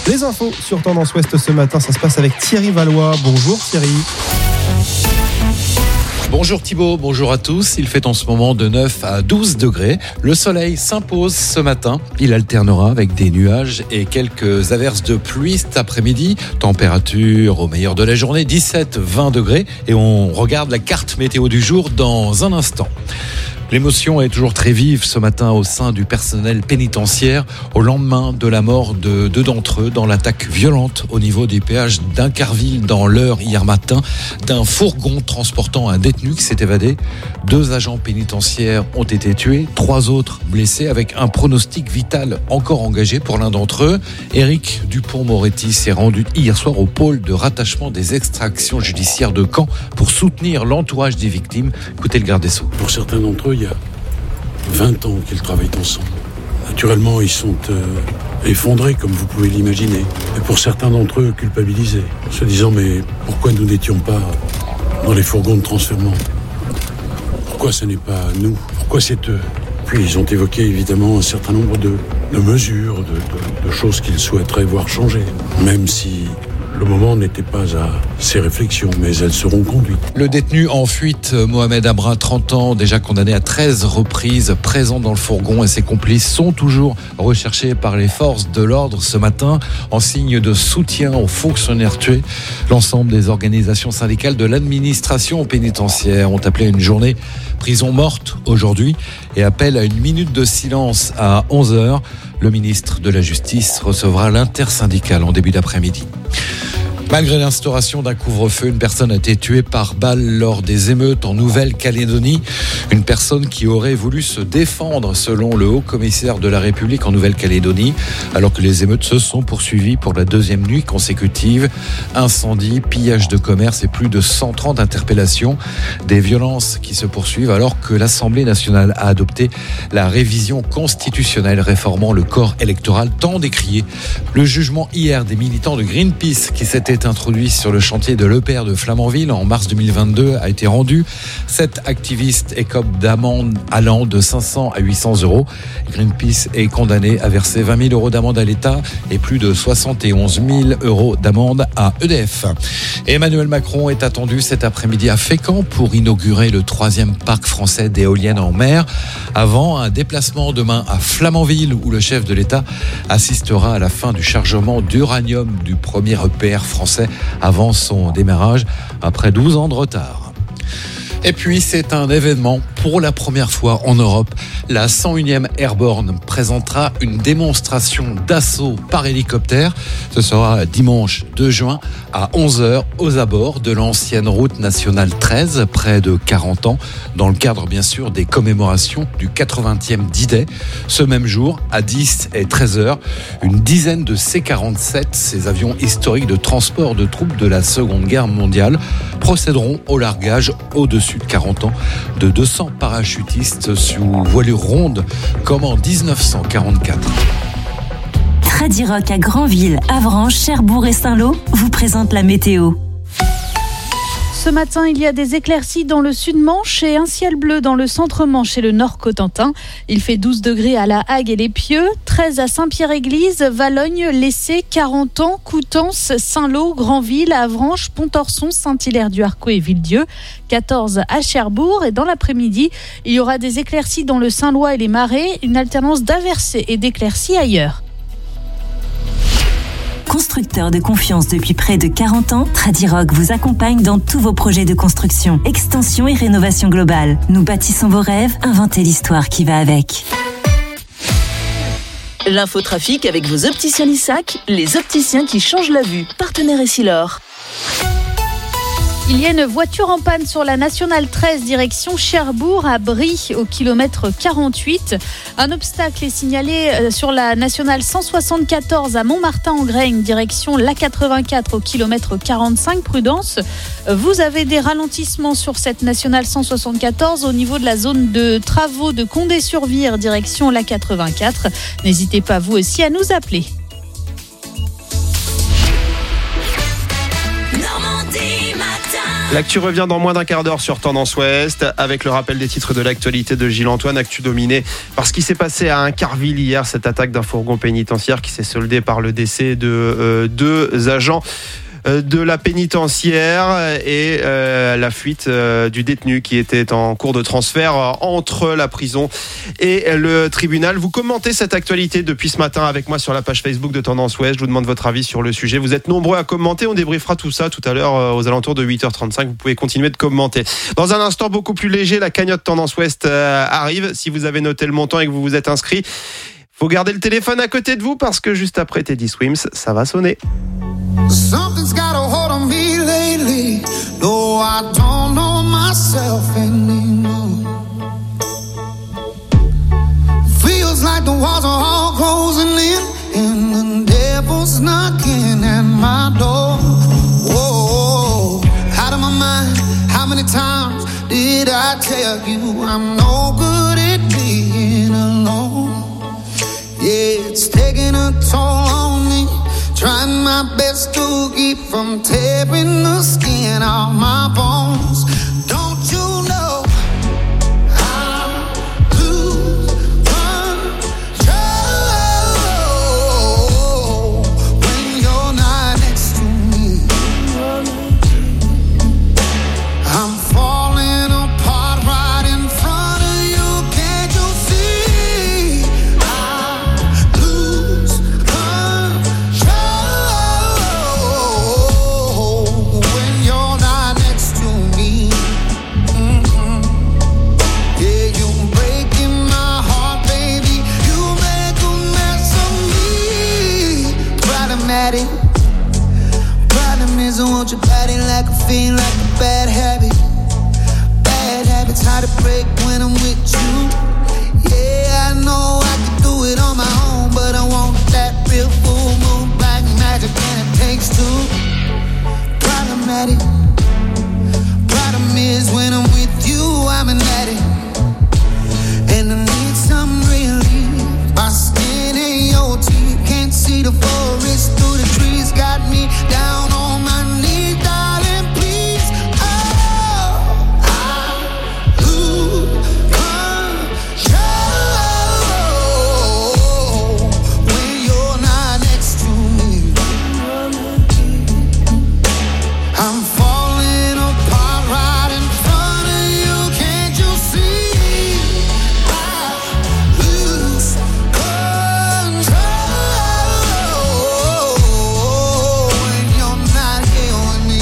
Les infos sur Tendance Ouest ce matin, ça se passe avec Thierry Valois. Bonjour Thierry. Bonjour Thibaut, bonjour à tous. Il fait en ce moment de 9 à 12 degrés. Le soleil s'impose ce matin. Il alternera avec des nuages et quelques averses de pluie cet après-midi. Température au meilleur de la journée, 17-20 degrés. Et on regarde la carte météo du jour dans un instant. L'émotion est toujours très vive ce matin au sein du personnel pénitentiaire au lendemain de la mort de deux d'entre eux dans l'attaque violente au niveau du péage d'Incarville dans l'Eure hier matin d'un fourgon transportant un détenu qui s'est évadé. 2 agents pénitentiaires ont été tués, 3 autres blessés avec un pronostic vital encore engagé pour l'un d'entre eux. Éric Dupond-Moretti s'est rendu hier soir au pôle de rattachement des extractions judiciaires de Caen pour soutenir l'entourage des victimes. Écoutez le garde des Sceaux. Pour certains d'entre eux, il y a 20 ans qu'ils travaillent ensemble. Naturellement, ils sont effondrés, comme vous pouvez l'imaginer. Et pour certains d'entre eux, culpabilisés, se disant « mais pourquoi nous n'étions pas dans les fourgons de transfèrement ? Pourquoi ce n'est pas nous ? Pourquoi c'est eux ?» Puis ils ont évoqué évidemment un certain nombre de mesures, de choses qu'ils souhaiteraient voir changer, même si le moment n'était pas à ces réflexions, mais elles seront conduites. Le détenu en fuite, Mohamed Abra, 30 ans, déjà condamné à 13 reprises, présent dans le fourgon, et ses complices sont toujours recherchés par les forces de l'ordre ce matin en signe de soutien aux fonctionnaires tués. L'ensemble des organisations syndicales de l'administration pénitentiaire ont appelé à une journée prison morte aujourd'hui et appellent à une minute de silence à 11h. Le ministre de la Justice recevra l'intersyndicale en début d'après-midi. Malgré l'instauration d'un couvre-feu, une personne a été tuée par balle lors des émeutes en Nouvelle-Calédonie. Une personne qui aurait voulu se défendre selon le haut-commissaire de la République en Nouvelle-Calédonie, alors que les émeutes se sont poursuivies pour la 2e nuit consécutive. Incendie, pillage de commerce et plus de 130 interpellations. Des violences qui se poursuivent alors que l'Assemblée nationale a adopté la révision constitutionnelle réformant le corps électoral tant décrié. Le jugement hier des militants de Greenpeace qui s'étaient introduit sur le chantier de l'EPR de Flamanville en mars 2022 a été rendu. 7 activistes écopent d'amende allant de 500 à 800 euros. Greenpeace est condamné à verser 20 000 euros d'amende à l'État et plus de 71 000 euros d'amende à EDF. Emmanuel Macron est attendu cet après-midi à Fécamp pour inaugurer le 3e parc français d'éoliennes en mer, avant un déplacement demain à Flamanville où le chef de l'État assistera à la fin du chargement d'uranium du premier EPR français avant son démarrage après 12 ans de retard. Et puis, c'est un événement pour la première fois en Europe. La 101e Airborne présentera une démonstration d'assaut par hélicoptère. Ce sera dimanche 2 juin à 11h aux abords de l'ancienne route nationale 13, près de 40 ans, dans le cadre bien sûr des commémorations du 80e D-Day. Ce même jour, à 10 et 13h, une dizaine de C-47, ces avions historiques de transport de troupes de la Seconde Guerre mondiale, procéderont au largage au-dessus de 40 ans de 200 parachutistes sous voilure ronde comme en 1944. Tradirock à Granville, Avranches, Cherbourg et Saint-Lô vous présente la météo. Ce matin, il y a des éclaircies dans le sud-Manche et un ciel bleu dans le centre-Manche et le nord-Cotentin. Il fait 12 degrés à La Hague et les Pieux, 13 à Saint-Pierre-Église, Valognes, Lessé, Carentan, Coutances, Saint-Lô, Granville, Avranches, Pontorson, Saint-Hilaire-du-Harcouët et Villedieu, 14 à Cherbourg. Et dans l'après-midi, il y aura des éclaircies dans le Saint-Lois et les Marais, une alternance d'averses et d'éclaircies ailleurs. Constructeur de confiance depuis près de 40 ans, Tradirock vous accompagne dans tous vos projets de construction, extension et rénovation globale. Nous bâtissons vos rêves, inventez l'histoire qui va avec. L'infotrafic avec vos opticiens Lissac, les opticiens qui changent la vue. Partenaire Essilor. Il y a une voiture en panne sur la nationale 13 direction Cherbourg à Brie au kilomètre 48. Un obstacle est signalé sur la nationale 174 à Montmartin-en-Graigne direction l'A84 au kilomètre 45. Prudence, vous avez des ralentissements sur cette nationale 174 au niveau de la zone de travaux de Condé-sur-Vire direction l'A84. N'hésitez pas vous aussi à nous appeler. Normandie matin. L'actu revient dans moins d'un quart d'heure sur Tendance Ouest avec le rappel des titres de l'actualité de Gilles Antoine. Actu dominée par ce qui s'est passé à Incarville hier, cette attaque d'un fourgon pénitentiaire qui s'est soldée par le décès de deux agents de la pénitentiaire et la fuite du détenu qui était en cours de transfert entre la prison et le tribunal. Vous commentez cette actualité depuis ce matin avec moi sur la page Facebook de Tendance Ouest. Je vous demande votre avis sur le sujet. Vous êtes nombreux à commenter. On débriefera tout ça tout à l'heure aux alentours de 8h35. Vous pouvez continuer de commenter. Dans un instant beaucoup plus léger, la cagnotte Tendance Ouest arrive. Si vous avez noté le montant et que vous vous êtes inscrit, faut garder le téléphone à côté de vous parce que juste après Teddy Swims, ça va sonner. Something's got a hold on me lately. No, I don't know myself anymore. Feels like the walls are all closing in and the devil's knocking at my door. Whoa, out of my mind. How many times did I tell you I'm no good at being alone? Yeah, it's taking a toll on me. Trying my best to keep from tearing the skin off my bones. Don't you know I lose control when you're not next to me? I'm falling apart right in front of you. Can't you see? I lose control when you're not next to me. Yeah, you're breaking my heart, baby. You make a mess of me. Problematic. Problem is I want your body like a fiend, like a bad habit. Bad habits hard to break when I'm with you. Yeah, I know I can do it on my own, but I want that real full moon black magic, and it takes two. Problematic. Problem is when I'm with you, I'm an addict, and I need some relief. My skin ain't your teeth, can't see the forest through the trees. Got me down on my knees, darling, please. Oh, I lose control when you're not next to me. I'm falling apart right in front of you. Can't you see? I lose control when you're not here with me.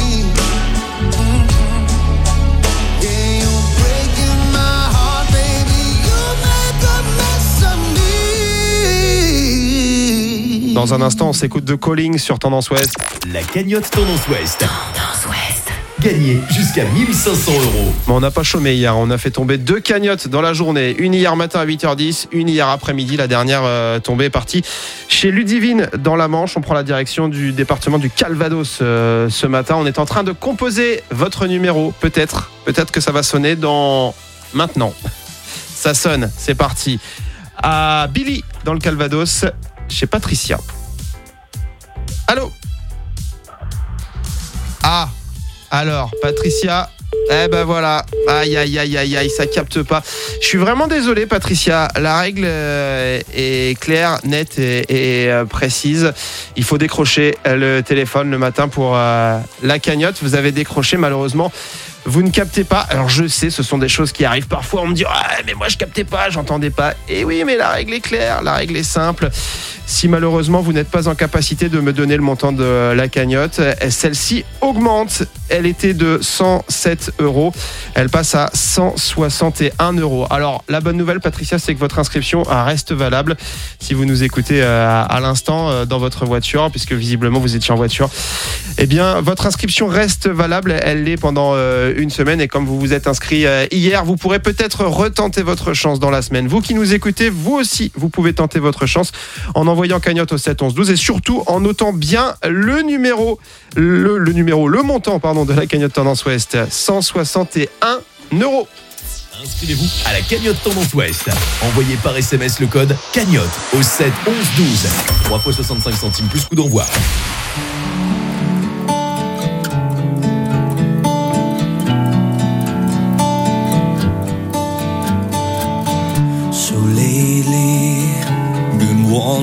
Yeah, you're breaking my heart, baby. You make a mess of me. Dans un instant, on s'écoute de Calling sur Tendance Ouest. La cagnotte Tendance Ouest. Gagnez jusqu'à 1 500 €. Mais on n'a pas chômé hier, on a fait tomber 2 cagnottes dans la journée. Une hier matin à 8h10, une hier après-midi. La dernière tombée est partie chez Ludivine dans la Manche. On prend la direction du département du Calvados ce matin. On est en train de composer votre numéro. Peut-être que ça va sonner dans maintenant. Ça sonne, c'est parti. À Billy dans le Calvados, chez Patricia. Allô? Ah, alors, Patricia, eh ben voilà, aïe, ça capte pas. Je suis vraiment désolé, Patricia, la règle est claire, nette et précise. Il faut décrocher le téléphone le matin pour la cagnotte. Vous avez décroché, malheureusement. Vous ne captez pas. Alors je sais, ce sont des choses qui arrivent parfois. On me dit mais moi je captais pas, j'entendais pas. Et oui, mais la règle est claire, la règle est simple. Si malheureusement vous n'êtes pas en capacité de me donner le montant de la cagnotte, celle-ci augmente. Elle était de 107 €. Elle passe à 161 €. Alors la bonne nouvelle, Patricia, c'est que votre inscription reste valable. Si vous nous écoutez à l'instant dans votre voiture, puisque visiblement vous étiez en voiture, eh bien votre inscription reste valable. Elle l'est pendant une semaine, et comme vous vous êtes inscrit hier, vous pourrez peut-être retenter votre chance dans la semaine. Vous qui nous écoutez, vous aussi, vous pouvez tenter votre chance en envoyant cagnotte au 7 11 12 et surtout en notant bien le montant de la cagnotte Tendance Ouest, 161 €. Inscrivez-vous à la cagnotte Tendance Ouest. Envoyez par SMS le code cagnotte au 7 11 12. 3 fois 65 centimes plus coût d'envoi.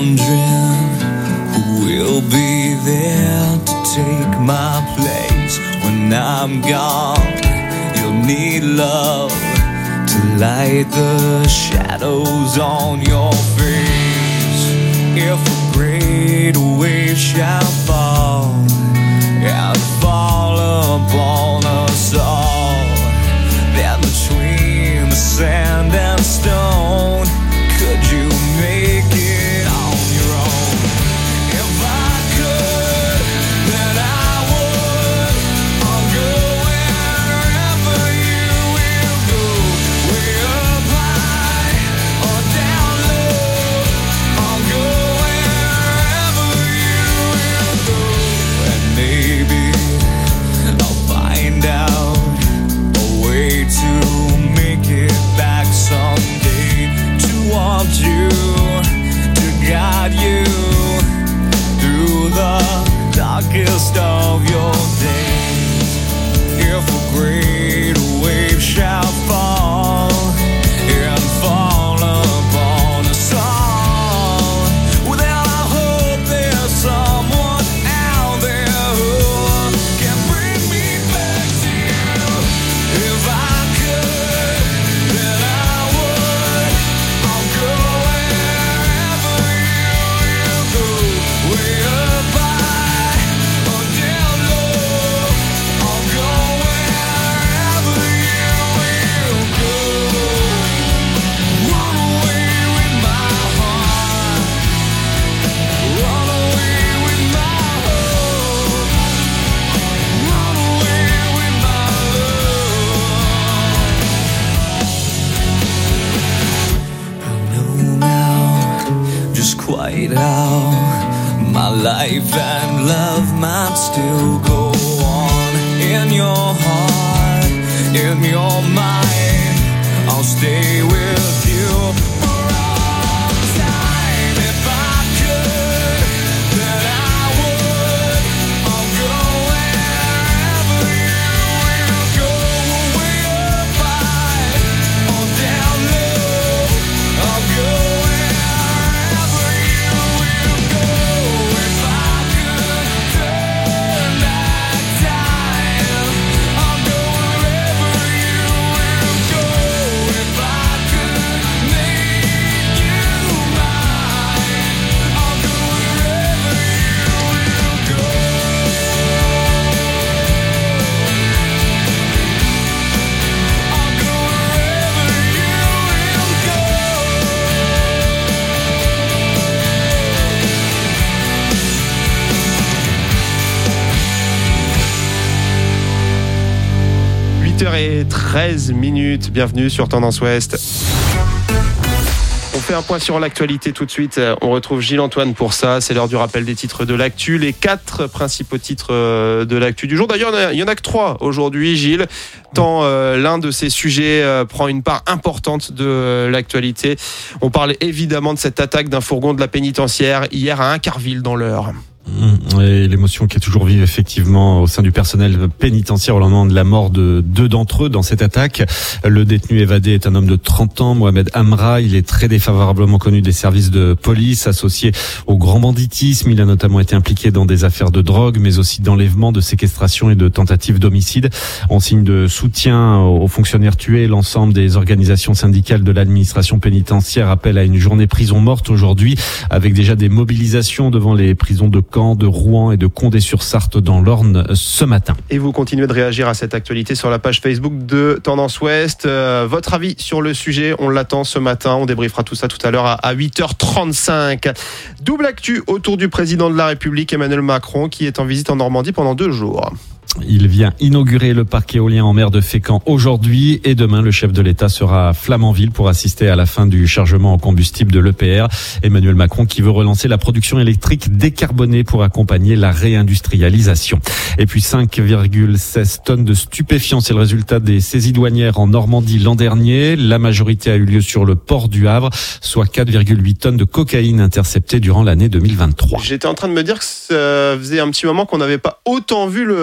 wondering who will be there to take my place when I'm gone. You'll need love to light the shadows on your face. If a great wave shall fall and fall upon us all, then between the sand and stone, could you make it on your own? If I could, then I would. I'll go wherever you will go, way up high or down low. I'll go wherever you will go, and maybe I'll find out a way to make it back someday, to want you, to guide you through the darkest of your days. If a great wave shall fall and fall upon us all, well then I hope there's someone out there who can bring me back to you. If I could, then I would. I'll go wherever you will go, way up high or down low. I'll go wherever you will go. Run away with my heart, run away with my hope, run away with my love. I know now just quite how my life and love might still go on. In your heart, in your mind, I'll stay with you for all time. If I could, then I would. I'll go wherever you will go, way up high or down low. I'll go wherever you will go. If I could turn back time, I'll go wherever you will go. If I could make you mine, I'll go wherever you will go. I'll go wherever you will go. 8h13, bienvenue sur Tendance Ouest. On fait un point sur l'actualité tout de suite. On retrouve Gilles-Antoine pour ça. C'est l'heure du rappel des titres de l'actu. Les 4 principaux titres de l'actu du jour. D'ailleurs, il y en a que 3 aujourd'hui, Gilles. Tant l'un de ces sujets prend une part importante de l'actualité. On parle évidemment de cette attaque d'un fourgon de la pénitentiaire hier à Incarville dans l'Eure. Et l'émotion qui est toujours vive effectivement au sein du personnel pénitentiaire au lendemain de la mort de 2 d'entre eux dans cette attaque. Le détenu évadé est un homme de 30 ans, Mohamed Amra. Il est très défavorablement connu des services de police, associé au grand banditisme. Il a notamment été impliqué dans des affaires de drogue, mais aussi d'enlèvement, de séquestration et de tentatives d'homicide. En signe de soutien aux fonctionnaires tués, l'ensemble des organisations syndicales de l'administration pénitentiaire appellent à une journée prison morte aujourd'hui, avec déjà des mobilisations devant les prisons de Caen, de Rouen et de Condé-sur-Sarthe dans l'Orne ce matin. Et vous continuez de réagir à cette actualité sur la page Facebook de Tendance Ouest. Votre avis sur le sujet, on l'attend ce matin. On débriefera tout ça tout à l'heure à 8h35. Double actu autour du président de la République, Emmanuel Macron, qui est en visite en Normandie pendant 2 jours. Il vient inaugurer le parc éolien en mer de Fécamp aujourd'hui et demain, le chef de l'État sera à Flamanville pour assister à la fin du chargement en combustible de l'EPR. Emmanuel Macron qui veut relancer la production électrique décarbonée pour accompagner la réindustrialisation. Et puis 5,16 tonnes de stupéfiants, c'est le résultat des saisies douanières en Normandie l'an dernier. La majorité a eu lieu sur le port du Havre, soit 4,8 tonnes de cocaïne interceptées durant l'année 2023. J'étais en train de me dire que ça faisait un petit moment qu'on n'avait pas autant vu le président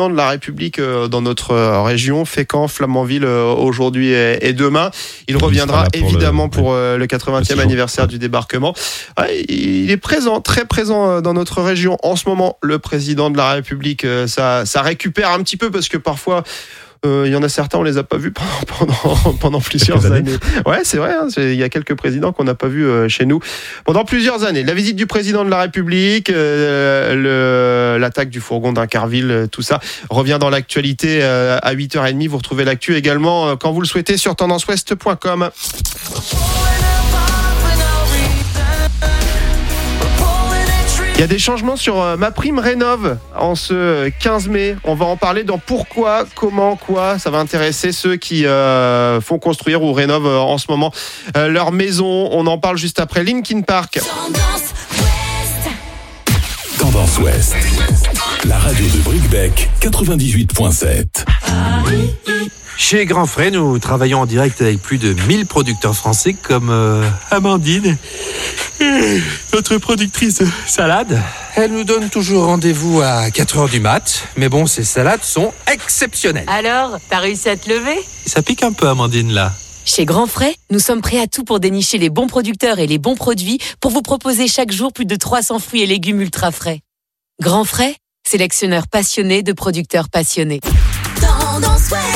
président de la République dans notre région, Fécamp, Flamanville aujourd'hui et demain. Il reviendra évidemment pour le 80e anniversaire du débarquement. Il est présent, très présent dans notre région. En ce moment, le président de la République, ça récupère un petit peu parce que parfois... il y en a certains, on les a pas vus pendant plusieurs années. Ouais, c'est vrai. Il y a quelques présidents qu'on n'a pas vus chez nous pendant plusieurs années. La visite du président de la République, l'attaque du fourgon d'Incarville, tout ça revient dans l'actualité à 8h30. Vous retrouvez l'actu également quand vous le souhaitez sur tendanceouest.com. Il y a des changements sur MaPrimeRénov' en ce 15 mai. On va en parler dans pourquoi, comment, quoi. Ça va intéresser ceux qui font construire ou rénovent en ce moment leur maison. On en parle juste après Linkin Park. Tendance Ouest, la radio de Bricbec 98.7. Chez Grand Frais, nous travaillons en direct avec plus de 1000 producteurs français comme Amandine, notre productrice de salade. Elle nous donne toujours rendez-vous à 4h du mat, mais bon, ces salades sont exceptionnelles. Alors, t'as réussi à te lever ? Ça pique un peu, Amandine, là. Chez Grand Frais, nous sommes prêts à tout pour dénicher les bons producteurs et les bons produits pour vous proposer chaque jour plus de 300 fruits et légumes ultra frais. Grand Frais, sélectionneur passionné de producteurs passionnés. Tendance Ouest.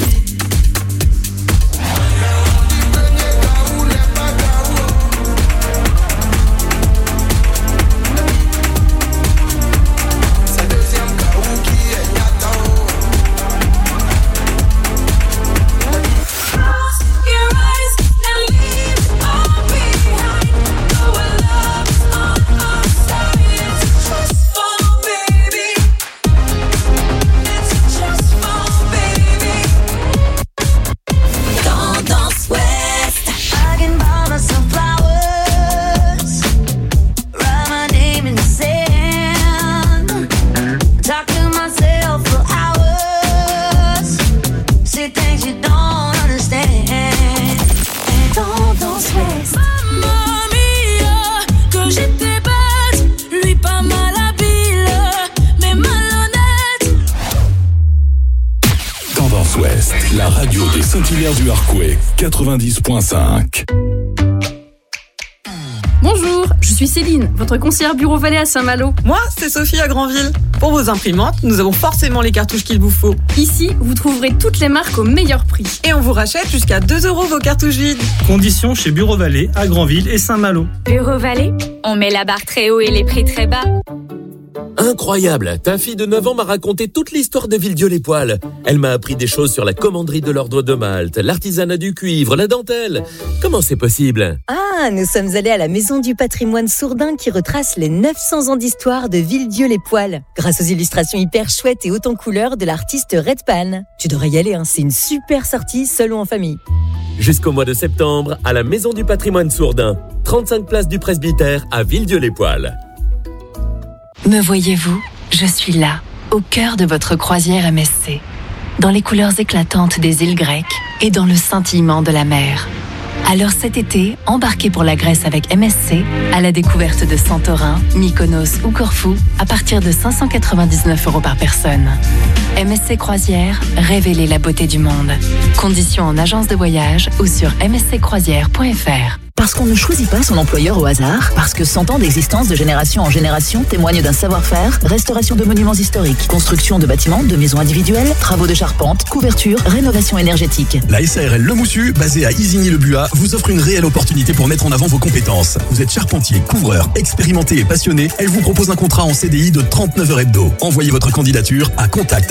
La radio des Saint-Hilaire du Harcouët, 90.5. Bonjour, je suis Céline, votre conseillère Bureau Vallée à Saint-Malo. Moi, c'est Sophie à Granville. Pour vos imprimantes, nous avons forcément les cartouches qu'il vous faut. Ici, vous trouverez toutes les marques au meilleur prix. Et on vous rachète jusqu'à 2 € vos cartouches vides. Conditions chez Bureau Vallée à Granville et Saint-Malo. Bureau Vallée, on met la barre très haut et les prix très bas. Incroyable, ta fille de 9 ans m'a raconté toute l'histoire de Villedieu-les-Poêles. Elle m'a appris des choses sur la commanderie de l'Ordre de Malte, l'artisanat du cuivre, la dentelle. Comment c'est possible ? Ah, nous sommes allés à la Maison du patrimoine sourdin qui retrace les 900 ans d'histoire de Villedieu-les-Poêles, grâce aux illustrations hyper chouettes et hautes en couleurs de l'artiste Redpan. Tu devrais y aller, c'est une super sortie, seul ou en famille. Jusqu'au mois de septembre, à la Maison du patrimoine sourdin, 35 places du Presbytère à Villedieu-les-Poêles. Me voyez-vous ? Je suis là, au cœur de votre croisière MSC, dans les couleurs éclatantes des îles grecques et dans le scintillement de la mer. Alors cet été, embarquez pour la Grèce avec MSC à la découverte de Santorin, Mykonos ou Corfou à partir de 599 € par personne. MSC Croisière, révélez la beauté du monde. Conditions en agence de voyage ou sur msccroisière.fr. Parce qu'on ne choisit pas son employeur au hasard, parce que 100 ans d'existence de génération en génération témoignent d'un savoir-faire, restauration de monuments historiques, construction de bâtiments, de maisons individuelles, travaux de charpente, couverture, rénovation énergétique. La SARL Le Moussu, basée à Isigny-le-Buat, vous offre une réelle opportunité pour mettre en avant vos compétences. Vous êtes charpentier, couvreur, expérimenté et passionné, elle vous propose un contrat en CDI de 39 heures hebdo. Envoyez votre candidature à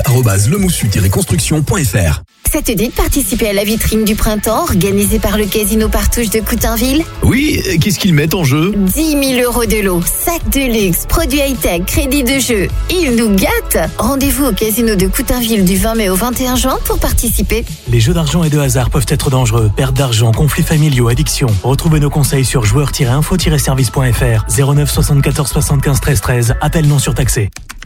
contact@lemoussu-construction.fr. Ça te dit de participer à la vitrine du printemps organisée par le Casino Partouche de Coutainville ? Oui, qu'est-ce qu'ils mettent en jeu ? 10 000 € de lot, sacs de luxe, produits high-tech, crédits de jeu. Ils nous gâtent ! Rendez-vous au Casino de Coutainville du 20 mai au 21 juin pour participer. Les jeux d'argent et de hasard peuvent être dangereux. Perte d'argent, conflits familiaux, addiction. Retrouvez nos conseils sur joueurs-info-service.fr. 09 74 75 13 13. Appel non surtaxé.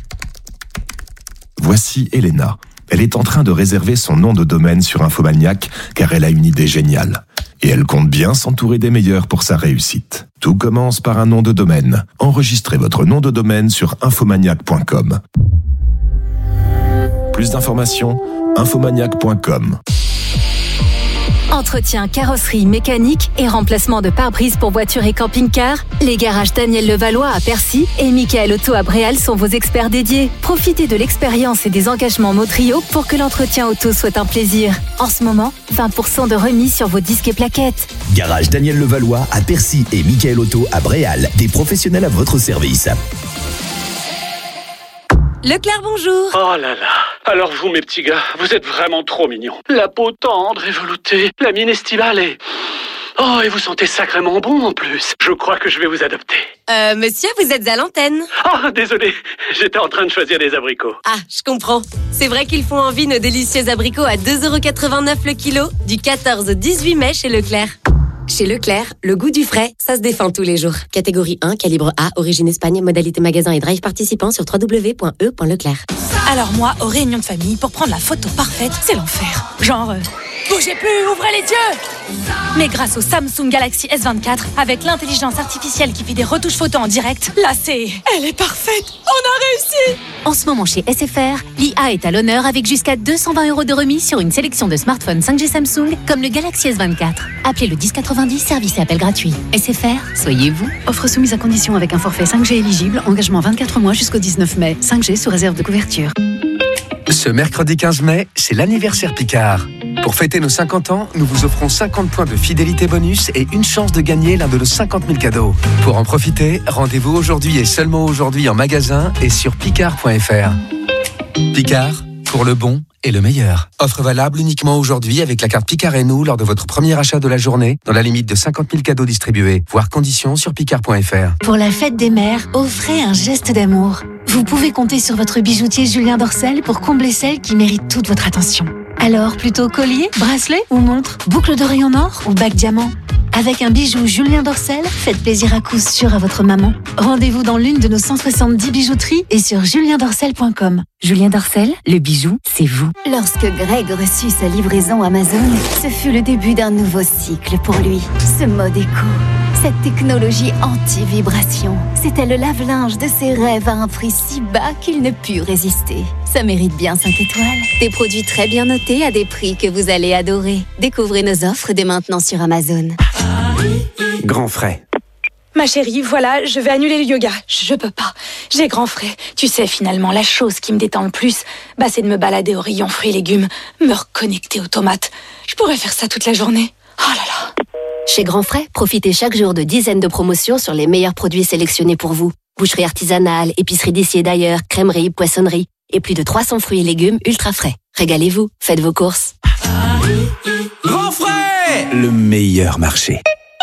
Voici Elena. Elle est en train de réserver son nom de domaine sur Infomaniac car elle a une idée géniale. Et elle compte bien s'entourer des meilleurs pour sa réussite. Tout commence par un nom de domaine. Enregistrez votre nom de domaine sur infomaniac.com. plus d'informations, infomaniac.com. Entretien, carrosserie, mécanique et remplacement de pare-brise pour voitures et camping-cars, les garages Daniel Levallois à Percy et Michael Auto à Bréal sont vos experts dédiés. Profitez de l'expérience et des engagements Motrio pour que l'entretien auto soit un plaisir. En ce moment, 20% de remise sur vos disques et plaquettes. Garage Daniel Levallois à Percy et Michael Auto à Bréal, des professionnels à votre service. Leclerc, bonjour. Oh là là. Alors vous, mes petits gars, vous êtes vraiment trop mignons. La peau tendre et veloutée, la mine estivale et... Oh, et vous sentez sacrément bon en plus. Je crois que je vais vous adopter. Monsieur, vous êtes à l'antenne. Oh, désolé, j'étais en train de choisir des abricots. Ah, je comprends. C'est vrai qu'ils font envie nos délicieux abricots à 2,89€ le kilo, du 14 au 18 mai chez Leclerc. Chez Leclerc, le goût du frais, ça se défend tous les jours. Catégorie 1, calibre A, origine Espagne, modalité magasin et drive participant sur www.e.leclerc. Alors moi, aux réunions de famille, pour prendre la photo parfaite, c'est l'enfer. Genre, bougez plus, ouvrez les yeux. Mais grâce au Samsung Galaxy S24, avec l'intelligence artificielle qui fait des retouches photos en direct, là elle est parfaite. On a réussi. En ce moment chez SFR, l'IA est à l'honneur avec jusqu'à 220€ de remise sur une sélection de smartphones 5G Samsung comme le Galaxy S24. Appelez le 1090, service et appel gratuit. SFR, soyez vous. Offre soumise à condition avec un forfait 5G éligible, engagement 24 mois jusqu'au 19 mai. 5G sous réserve de couverture. Ce mercredi 15 mai, c'est l'anniversaire Picard. Pour fêter nos 50 ans, nous vous offrons 50 points de fidélité bonus et une chance de gagner l'un de nos 50 000 cadeaux. Pour en profiter, rendez-vous aujourd'hui et seulement aujourd'hui en magasin et sur picard.fr. Picard, pour le bon et le meilleur. Offre valable uniquement aujourd'hui avec la carte Picard et nous lors de votre premier achat de la journée, dans la limite de 50 000 cadeaux distribués. Voir conditions sur picard.fr. Pour la fête des mères, offrez un geste d'amour. Vous pouvez compter sur votre bijoutier Julien Dorcel pour combler celle qui mérite toute votre attention. Alors, plutôt collier, bracelet ou montre, boucle d'oreille en or ou bague diamant? Avec un bijou Julien Dorcel, faites plaisir à coup sûr à votre maman. Rendez-vous dans l'une de nos 170 bijouteries et sur juliendorcel.com. Julien Dorcel, le bijou, c'est vous. Lorsque Greg reçut sa livraison Amazon, ce fut le début d'un nouveau cycle pour lui. Ce mode éco, cette technologie anti-vibration, c'était le lave-linge de ses rêves à un prix si bas qu'il ne put résister. Ça mérite bien 5 étoiles. Des produits très bien notés à des prix que vous allez adorer. Découvrez nos offres dès maintenant sur Amazon. Grand frais. Ma chérie, voilà, je vais annuler le yoga. Je peux pas. J'ai grand frais. Tu sais, finalement, la chose qui me détend le plus, c'est de me balader au rayon fruits et légumes, me reconnecter aux tomates. Je pourrais faire ça toute la journée. Oh là là. Chez Grand Frais, profitez chaque jour de dizaines de promotions sur les meilleurs produits sélectionnés pour vous. Boucherie artisanale, épicerie d'ici et d'ailleurs, crèmerie, poissonnerie et plus de 300 fruits et légumes ultra frais. Régalez-vous, faites vos courses. Grand frais, le meilleur marché.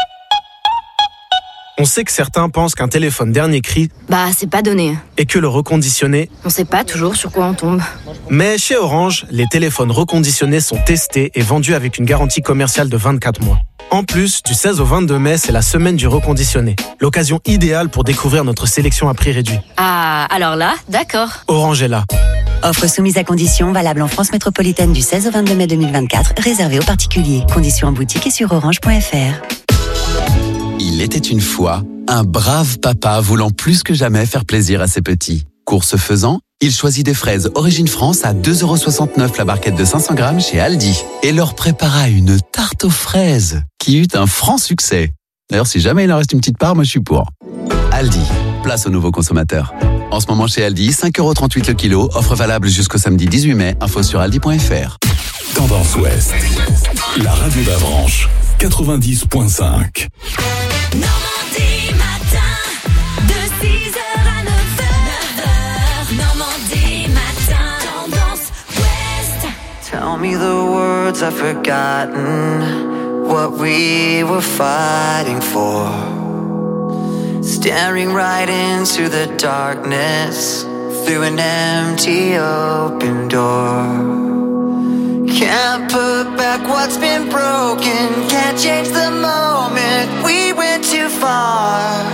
On sait que certains pensent qu'un téléphone dernier cri, c'est pas donné. Et que le reconditionné, On sait pas toujours sur quoi on tombe. Mais chez Orange, les téléphones reconditionnés sont testés et vendus avec une garantie commerciale de 24 mois. En plus, du 16 au 22 mai, c'est la semaine du reconditionné. L'occasion idéale pour découvrir notre sélection à prix réduit. Ah, alors là, d'accord. Orange est là. Offre soumise à conditions, valable en France métropolitaine du 16 au 22 mai 2024, réservée aux particuliers. Conditions en boutique et sur orange.fr. Il était une fois un brave papa voulant plus que jamais faire plaisir à ses petits. Course faisant, il choisit des fraises Origine France à 2,69€ la barquette de 500 grammes chez Aldi et leur prépara une tarte aux fraises qui eut un franc succès. D'ailleurs, si jamais il en reste une petite part, moi je suis pour. Aldi, place aux nouveaux consommateurs. En ce moment chez Aldi, 5,38€ le kilo, offre valable jusqu'au samedi 18 mai, info sur aldi.fr. Tendance Ouest, la radio d'Avranches, 90.5. Normandie matin, de 6h à 9h. Normandie matin, Tendance Ouest. Tell me the words I've forgotten, what we were fighting for. Staring right into the darkness, through an empty open door. Can't put back what's been broken, can't change the moment, we went too far.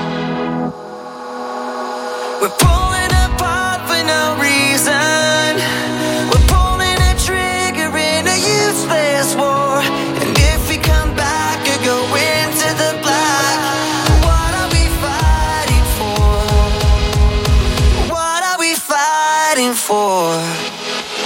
We're pulling apart for no reason, we're pulling a trigger in a useless war. And if we come back or go into the black, what are we fighting for? What are we fighting for?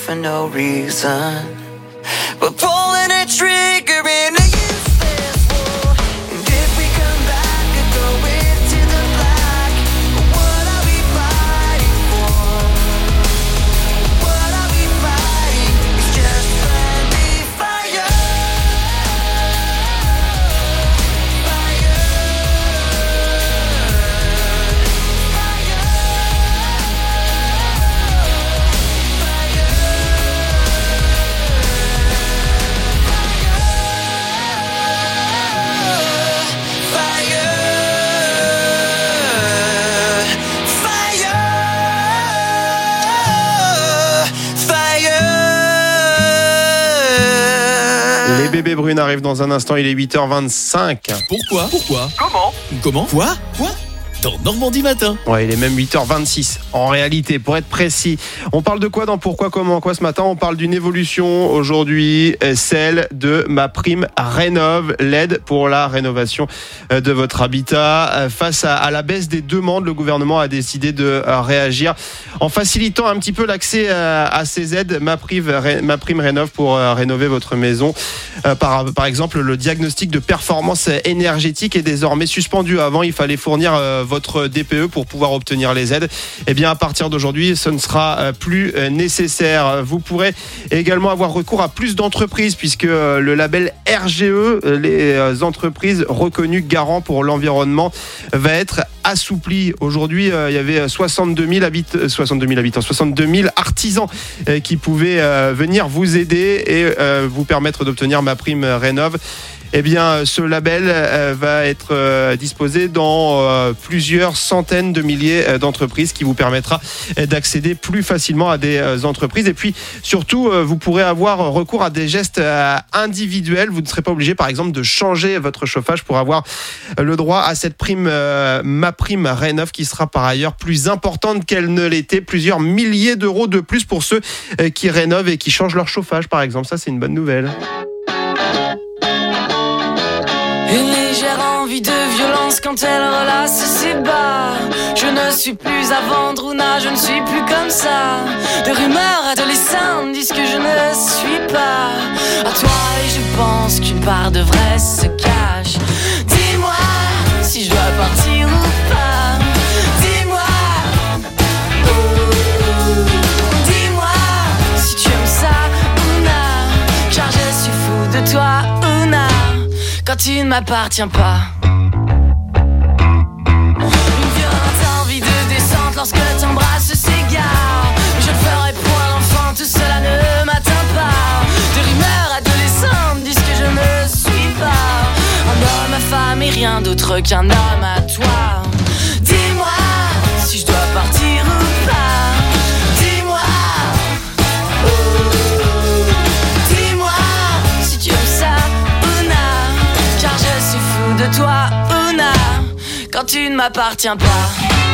for no reason. We're pulling a trigger in a useless war. And if we come back and go into the black, what are we fighting for? What are we fighting? It's just friendly fire. Les bébés brunes arrivent dans un instant, il est 8h25. Pourquoi Comment Quoi Dans Normandie Matin. Ouais, il est même 8h26 en réalité, pour être précis. On parle de quoi dans Pourquoi, Comment, Quoi ce matin? On parle d'une évolution aujourd'hui, celle de MaPrimeRénov', l'aide pour la rénovation de votre habitat. Face à la baisse des demandes, le gouvernement a décidé de réagir en facilitant un petit peu l'accès à ces aides MaPrimeRénov' pour rénover votre maison. Par exemple, le diagnostic de performance énergétique est désormais suspendu. Avant, il fallait fournir votre DPE pour pouvoir obtenir les aides. Eh bien, à partir d'aujourd'hui, ce ne sera plus nécessaire. Vous pourrez également avoir recours à plus d'entreprises puisque le label RGE, les entreprises reconnues garants pour l'environnement, va être assoupli. Aujourd'hui, il y avait 62 000 artisans qui pouvaient venir vous aider et vous permettre d'obtenir MaPrimeRénov'. Eh bien, ce label va être disposé dans plusieurs centaines de milliers d'entreprises qui vous permettra d'accéder plus facilement à des entreprises. Et puis, surtout, vous pourrez avoir recours à des gestes individuels. Vous ne serez pas obligé, par exemple, de changer votre chauffage pour avoir le droit à cette prime MaPrimeRénov' qui sera par ailleurs plus importante qu'elle ne l'était. Plusieurs milliers d'euros de plus pour ceux qui rénovent et qui changent leur chauffage, par exemple. Ça, c'est une bonne nouvelle. Une légère envie de violence quand elle relasse ses bas. Je ne suis plus à vendre, Ouna, je ne suis plus comme ça. Des rumeurs adolescentes disent que je ne suis pas à toi et je pense qu'une part de vrai se cache. Dis-moi si je dois partir ou pas. Dis-moi, dis-moi si tu aimes ça, Ouna, car je suis fou de toi, Ouna. Quand tu ne m'appartiens pas. Une violente envie de descente lorsque t'embrasse s'égare. Je ferai point l'enfant, tout cela ne m'atteint pas. Des rumeurs adolescentes disent que je ne suis pas un homme à femme et rien d'autre qu'un homme à toi. Dis-moi si je dois partir ou pas. Dis-moi, dis-moi si tu aimes ça, car je suis fou de toi, Ouna, quand tu ne m'appartiens pas.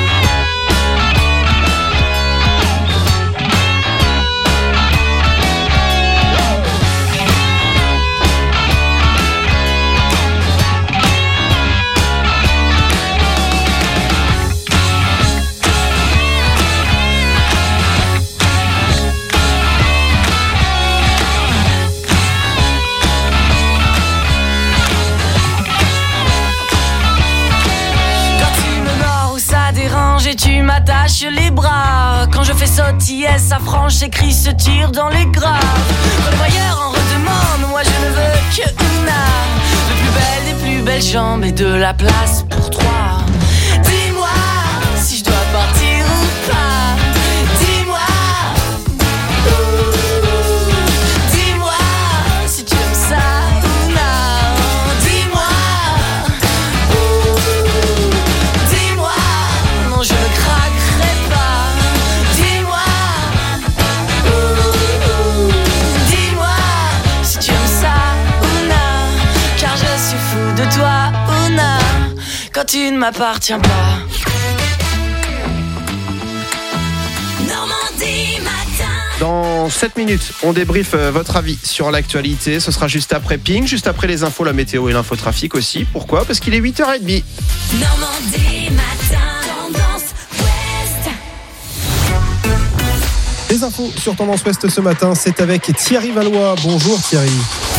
Et tu m'attaches les bras. Quand je fais sautiller sa frange, s'écrit se tire dans les graves. Quand le voyeur en redemande, moi je ne veux que Ouna. Le plus belle des plus belles jambes et de la place pour trois. Dis-moi si je dois partir ou pas. Dis-moi, dis-moi si tu aimes ça, Ouna. Dis-moi, dis-moi, non je ne craquerai pas. Dis-moi, dis-moi si tu aimes ça, Ouna, car je suis fou de toi, Ouna, quand tu ne m'appartiens pas. Normandie matin. Dans 7 minutes, on débriefe votre avis sur l'actualité. Ce sera juste après Ping, juste après les infos, la météo et l'infotrafic aussi. Pourquoi ? Parce qu'il est 8h30. Normandie matin, tendance ouest. Les infos sur Tendance Ouest ce matin, c'est avec Thierry Valois. Bonjour Thierry.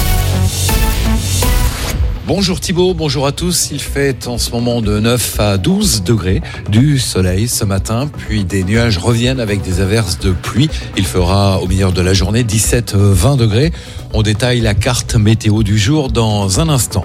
Bonjour Thibaut, bonjour à tous. Il fait en ce moment de 9 à 12 degrés, du soleil ce matin, puis des nuages reviennent avec des averses de pluie. Il fera au milieu de la journée 17-20 degrés. On détaille la carte météo du jour dans un instant.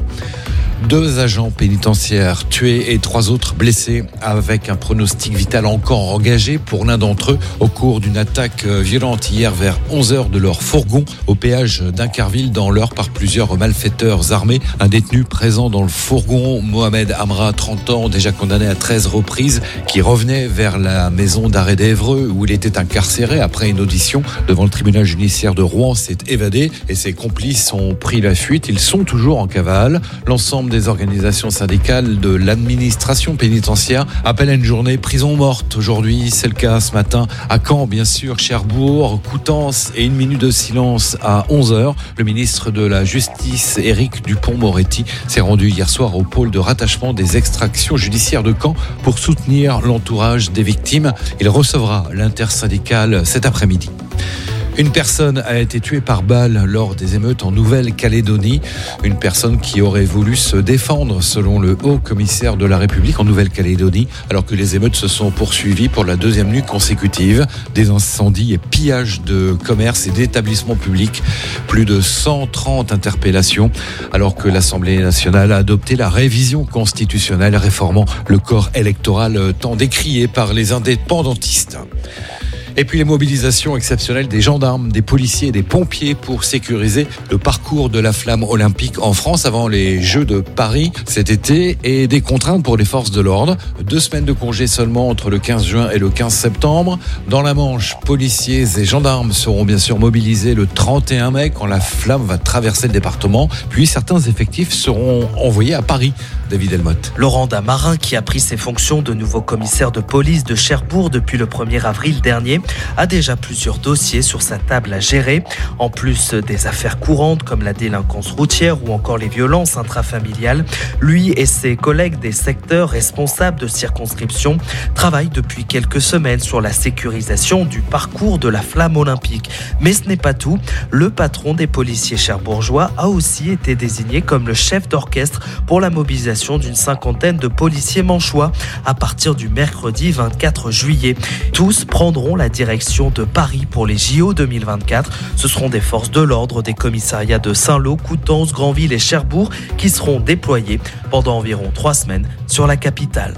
2 agents pénitentiaires tués et 3 autres blessés avec un pronostic vital encore engagé pour l'un d'entre eux au cours d'une attaque violente hier vers 11h de leur fourgon au péage d'Incarville dans l'Eure par plusieurs malfaiteurs armés. Un détenu présent dans le fourgon, Mohamed Amra, 30 ans, déjà condamné à 13 reprises, qui revenait vers la maison d'arrêt d'Évreux où il était incarcéré après une audition devant le tribunal judiciaire de Rouen, s'est évadé et ses complices ont pris la fuite. Ils sont toujours en cavale. L'ensemble des organisations syndicales de l'administration pénitentiaire appellent à une journée prison morte. Aujourd'hui, c'est le cas ce matin à Caen, bien sûr, Cherbourg, Coutances et une minute de silence à 11h. Le ministre de la Justice, Éric Dupond-Moretti, s'est rendu hier soir au pôle de rattachement des extractions judiciaires de Caen pour soutenir l'entourage des victimes. Il recevra l'intersyndicale cet après-midi. Une personne a été tuée par balle lors des émeutes en Nouvelle-Calédonie. Une personne qui aurait voulu se défendre, selon le haut commissaire de la République en Nouvelle-Calédonie, alors que les émeutes se sont poursuivies pour la 2e nuit consécutive. Des incendies et pillages de commerces et d'établissements publics. Plus de 130 interpellations, alors que l'Assemblée nationale a adopté la révision constitutionnelle réformant le corps électoral tant décrié par les indépendantistes. Et puis les mobilisations exceptionnelles des gendarmes, des policiers et des pompiers pour sécuriser le parcours de la flamme olympique en France avant les Jeux de Paris cet été et des contraintes pour les forces de l'ordre. 2 semaines de congé seulement entre le 15 juin et le 15 septembre. Dans la Manche, policiers et gendarmes seront bien sûr mobilisés le 31 mai quand la flamme va traverser le département. Puis certains effectifs seront envoyés à Paris. David Elmotte. Laurent Damarin, qui a pris ses fonctions de nouveau commissaire de police de Cherbourg depuis le 1er avril dernier, a déjà plusieurs dossiers sur sa table à gérer. En plus des affaires courantes comme la délinquance routière ou encore les violences intrafamiliales, lui et ses collègues des secteurs responsables de circonscription travaillent depuis quelques semaines sur la sécurisation du parcours de la flamme olympique. Mais ce n'est pas tout. Le patron des policiers cherbourgeois a aussi été désigné comme le chef d'orchestre pour la mobilisation d'une 50aine de policiers manchois à partir du mercredi 24 juillet. Tous prendront la direction de Paris pour les JO 2024. Ce seront des forces de l'ordre des commissariats de Saint-Lô, Coutances, Granville et Cherbourg qui seront déployés pendant environ 3 semaines sur la capitale.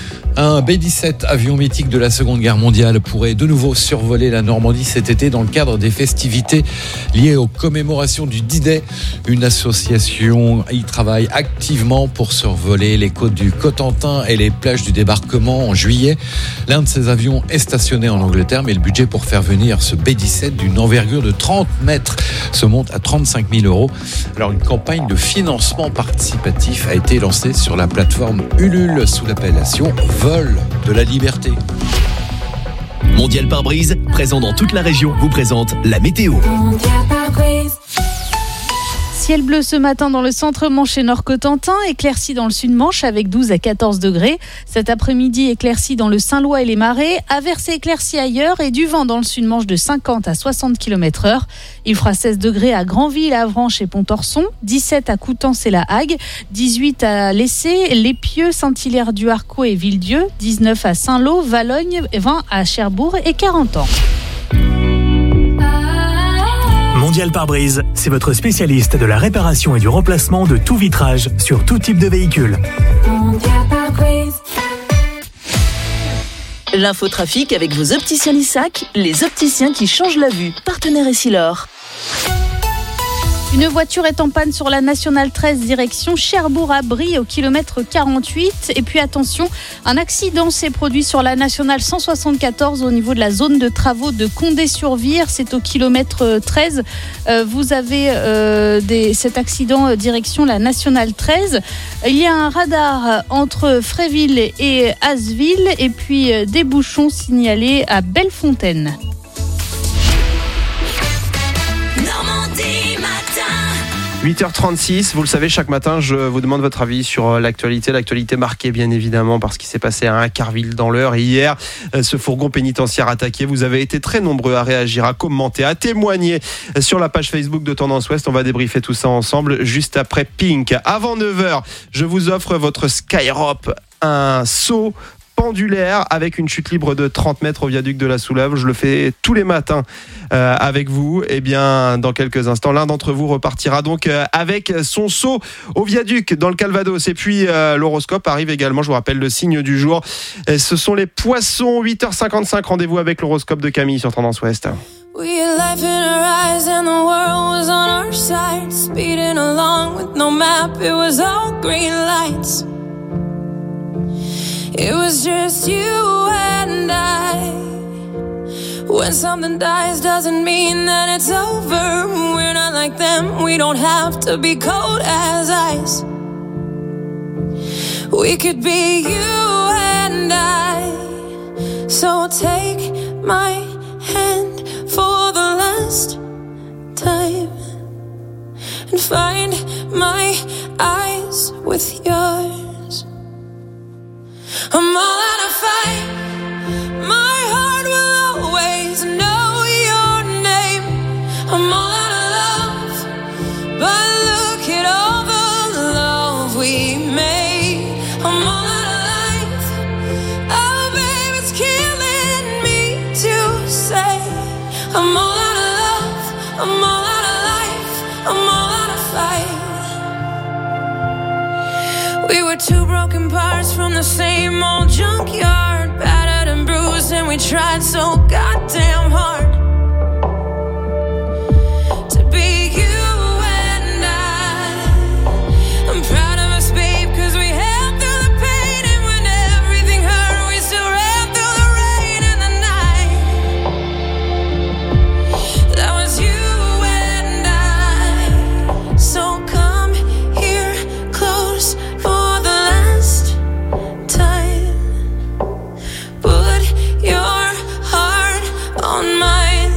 Un B-17, avion mythique de la Seconde Guerre mondiale, pourrait de nouveau survoler la Normandie cet été dans le cadre des festivités liées aux commémorations du D-Day. Une association y travaille activement pour survoler les côtes du Cotentin et les plages du débarquement en juillet. L'un de ces avions est stationné en Angleterre, mais le budget pour faire venir ce B-17 d'une envergure de 30 mètres se monte à 35 000 €. Alors une campagne de financement participatif a été lancée sur la plateforme Ulule sous l'appellation Vol de la liberté. Mondial Pare-Brise, présent dans toute la région, vous présente la météo. Ciel bleu ce matin dans le centre Manche et Nord-Cotentin, éclairci dans le sud-Manche avec 12 à 14 degrés. Cet après-midi, éclairci dans le Saint-Lois et les Marais, averse éclairci ailleurs et du vent dans le sud-Manche de 50 à 60 km/h. Il fera 16 degrés à Granville, Avranches et Pontorson, 17 à Coutances et La Hague, 18 à Lessé, L'Épieux, Saint-Hilaire-du-Harcouët et Villedieu, 19 à Saint-Lô, Valogne, 20 à Cherbourg et 40 ans. Mondial Pare-Brise, c'est votre spécialiste de la réparation et du remplacement de tout vitrage sur tout type de véhicule. L'infotrafic avec vos opticiens Lissac, les opticiens qui changent la vue. Partenaire Essilor. Une voiture est en panne sur la Nationale 13 direction Cherbourg-Abry au kilomètre 48. Et puis attention, un accident s'est produit sur la Nationale 174 au niveau de la zone de travaux de Condé-sur-Vire. C'est au kilomètre 13. Vous avez cet accident direction la Nationale 13. Il y a un radar entre Fréville et Asville et puis des bouchons signalés à 8h36, vous le savez, chaque matin, je vous demande votre avis sur l'actualité. L'actualité marquée, bien évidemment, parce qu'il s'est passé à Incarville dans l'Eure. Et hier, ce fourgon pénitentiaire attaqué. Vous avez été très nombreux à réagir, à commenter, à témoigner sur la page Facebook de Tendance Ouest. On va débriefer tout ça ensemble juste après Pink. Avant 9h, je vous offre votre Skyrope, un saut pendulaire avec une chute libre de 30 mètres au viaduc de la Soulève. Je le fais tous les matins avec vous. Et bien, dans quelques instants, l'un d'entre vous repartira donc avec son saut au viaduc dans le Calvados. Et puis, l'horoscope arrive également. Je vous rappelle le signe du jour. Ce sont les poissons. 8h55. Rendez-vous avec l'horoscope de Camille sur Tendance Ouest. We had life in our eyes and the world was on our side. Speeding along with no map, it was all green lights. It was just you and I. When something dies doesn't mean that it's over. We're not like them, we don't have to be cold as ice. We could be you and I. So take my hand for the last time and find my eyes with yours. I'm all out of fight. My heart will always know your name. I'm all out of love, but look at all the love we made. I'm all out of life. Oh, babe, it's killing me to say. I'm all out of love. I'm all out of life. I'm all out of fight. We were two broken parts from the same old junkyard, battered and bruised, and we tried so goddamn hard to be you and I. I'm proud of us, babe, 'cause we held through the pain, and when everything hurt, we still ran through the rain and the night. That was you and I. So come here close for the last time. Put your heart on mine.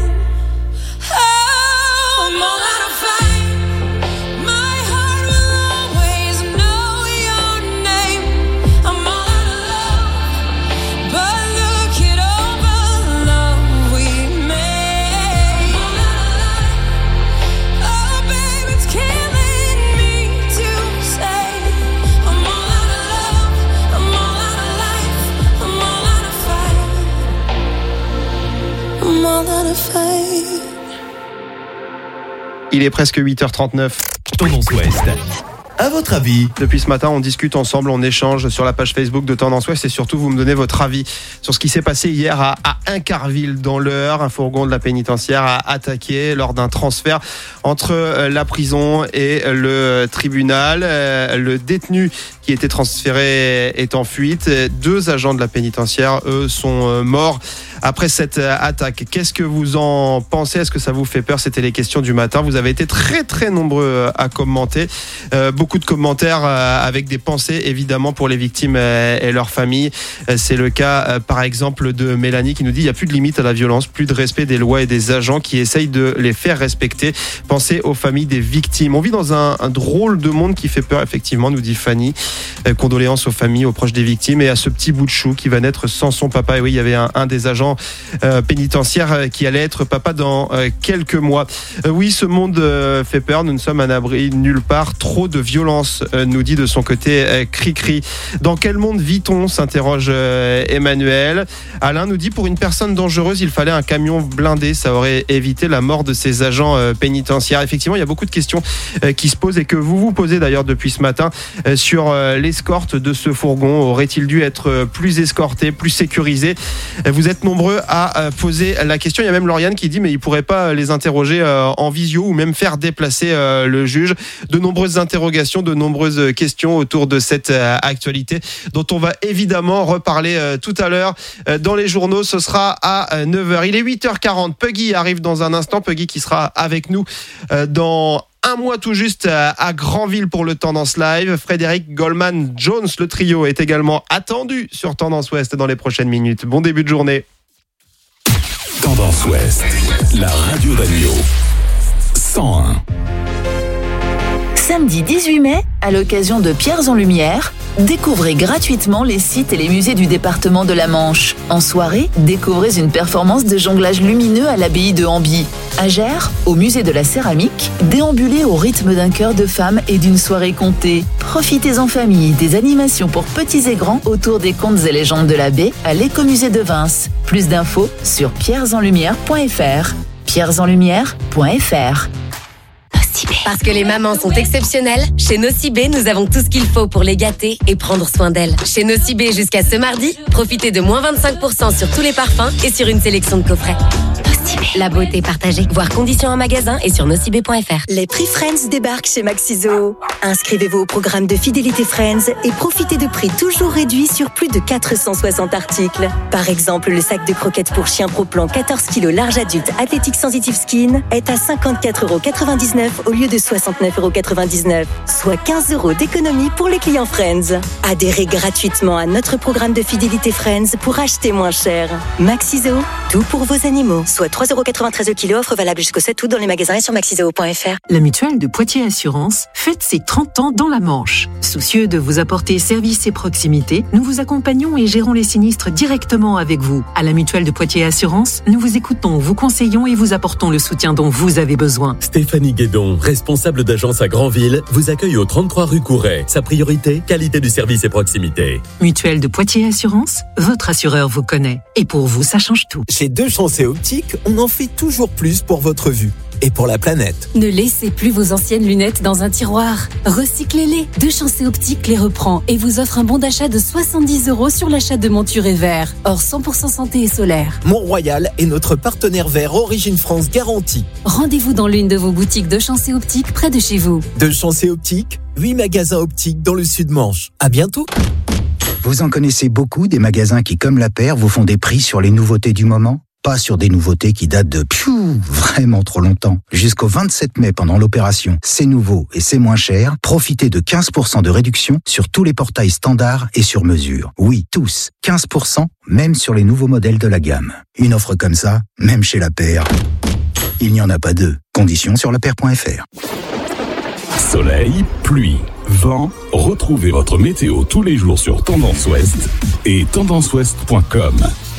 Oh, I'm all out of fight. My heart will always know your name. I'm all out of love, but look at all the love we made. I'm all out of life. Oh, babe, it's killing me to say. I'm all out of love. I'm all out of life. I'm all out of fight. I'm all out of fight. Il est presque 8h39. Tendance Ouest. À votre avis, Depuis ce matin, on discute ensemble, on échange sur la page Facebook de Tendance Ouest et surtout, vous me donnez votre avis sur ce qui s'est passé hier à Incarville dans l'Eure. Un fourgon de la pénitentiaire a attaqué lors d'un transfert entre la prison et le tribunal. Le détenu qui était transféré est en fuite. 2 agents de la pénitentiaire, eux, sont morts après cette attaque. Qu'est-ce que vous en pensez? Est-ce que ça vous fait peur? C'était les questions du matin. Vous avez été très très nombreux à commenter. Beaucoup de commentaires avec des pensées évidemment pour les victimes et leurs familles. C'est le cas par exemple de Mélanie qui nous dit: il n'y a plus de limite à la violence, plus de respect des lois et des agents qui essayent de les faire respecter. Pensez aux familles des victimes. On vit dans un drôle de monde qui fait peur effectivement, nous dit Fanny. Condoléances aux familles, aux proches des victimes et à ce petit bout de chou qui va naître sans son papa. Et oui, il y avait un des agents pénitentiaires qui allait être papa dans quelques mois. Oui, ce monde fait peur. Nous ne sommes à l'abri nulle part. Trop de violence, nous dit de son côté Cricri. Dans quel monde vit-on? S'interroge Emmanuel. Alain nous dit: pour une personne dangereuse, il fallait un camion blindé. Ça aurait évité la mort de ces agents pénitentiaires. Effectivement, il y a beaucoup de questions qui se posent et que vous vous posez d'ailleurs depuis ce matin sur l'escorte de ce fourgon. Aurait-il dû être plus escorté, plus sécurisé? Vous êtes nombreux à poser la question. Il y a même Lauriane qui dit: mais il pourrait pas les interroger en visio ou même faire déplacer le juge. De nombreuses interrogations, de nombreuses questions autour de cette actualité dont on va évidemment reparler tout à l'heure dans les journaux. Ce sera à 9h. Il est 8h40. Puggy arrive dans un instant. Puggy qui sera avec nous dans un mois tout juste à Granville pour le Tendance Live. Frédéric Goldman Jones, le trio, est également attendu sur Tendance Ouest dans les prochaines minutes. Bon début de journée. Tendance Ouest, la radio d'Agno. 101. Samedi 18 mai, à l'occasion de Pierres en Lumière, découvrez gratuitement les sites et les musées du département de la Manche. En soirée, découvrez une performance de jonglage lumineux à l'abbaye de Hamby. À Gers, au musée de la céramique, déambulez au rythme d'un chœur de femmes et d'une soirée contée. Profitez en famille des animations pour petits et grands autour des contes et légendes de la baie à l'écomusée de Vins. Plus d'infos sur pierresenlumière.fr. pierresenlumière.fr. Parce que les mamans sont exceptionnelles, chez Nocibé, nous avons tout ce qu'il faut pour les gâter et prendre soin d'elles. Chez Nocibé, jusqu'à ce mardi, profitez de moins 25% sur tous les parfums et sur une sélection de coffrets. La beauté partagée. Voir conditions en magasin et sur nocibé.fr. Les prix Friends débarquent chez Maxiso. Inscrivez-vous au programme de fidélité Friends et profitez de prix toujours réduits sur plus de 460 articles. Par exemple, le sac de croquettes pour chien Pro Plan 14 kg large adulte Athletic Sensitive Skin est à 54,99€ au lieu de 69,99€, soit 15 € d'économie pour les clients Friends. Adhérez gratuitement à notre programme de fidélité Friends pour acheter moins cher. Maxiso, tout pour vos animaux. Soit 3,93€ le kilo, offre valable jusqu'au 7 août dans les magasins et sur maxiseo.fr. La mutuelle de Poitiers Assurance fête ses 30 ans dans la Manche. Soucieux de vous apporter service et proximité, nous vous accompagnons et gérons les sinistres directement avec vous. À la mutuelle de Poitiers Assurance, nous vous écoutons, vous conseillons et vous apportons le soutien dont vous avez besoin. Stéphanie Guédon, responsable d'agence à Granville, vous accueille au 33 rue Couret. Sa priorité, qualité du service et proximité. Mutuelle de Poitiers Assurance, votre assureur vous connaît. Et pour vous, ça change tout. Chez Deux Chances Optiques, on en fait toujours plus pour votre vue et pour la planète. Ne laissez plus vos anciennes lunettes dans un tiroir. Recyclez-les. Deux Chances Optiques les reprend et vous offre un bon d'achat de 70€ sur l'achat de montures et verres. Hors 100% santé et solaire. Mont-Royal est notre partenaire vert Origine France garantie. Rendez-vous dans l'une de vos boutiques Deux Chances Optiques près de chez vous. Deux Chances Optiques, 8 magasins optiques dans le Sud-Manche. À bientôt. Vous en connaissez beaucoup des magasins qui, comme La Paire, vous font des prix sur les nouveautés du moment? Pas sur des nouveautés qui datent de vraiment trop longtemps. Jusqu'au 27 mai pendant l'opération C'est nouveau et c'est moins cher, profitez de 15% de réduction sur tous les portails standards et sur mesure. Oui, tous. 15%, même sur les nouveaux modèles de la gamme. Une offre comme ça, même chez La Paire, il n'y en a pas deux. Conditions sur lapaire.fr. Soleil, pluie, vent, retrouvez votre météo tous les jours sur Tendance Ouest et tendanceouest.com.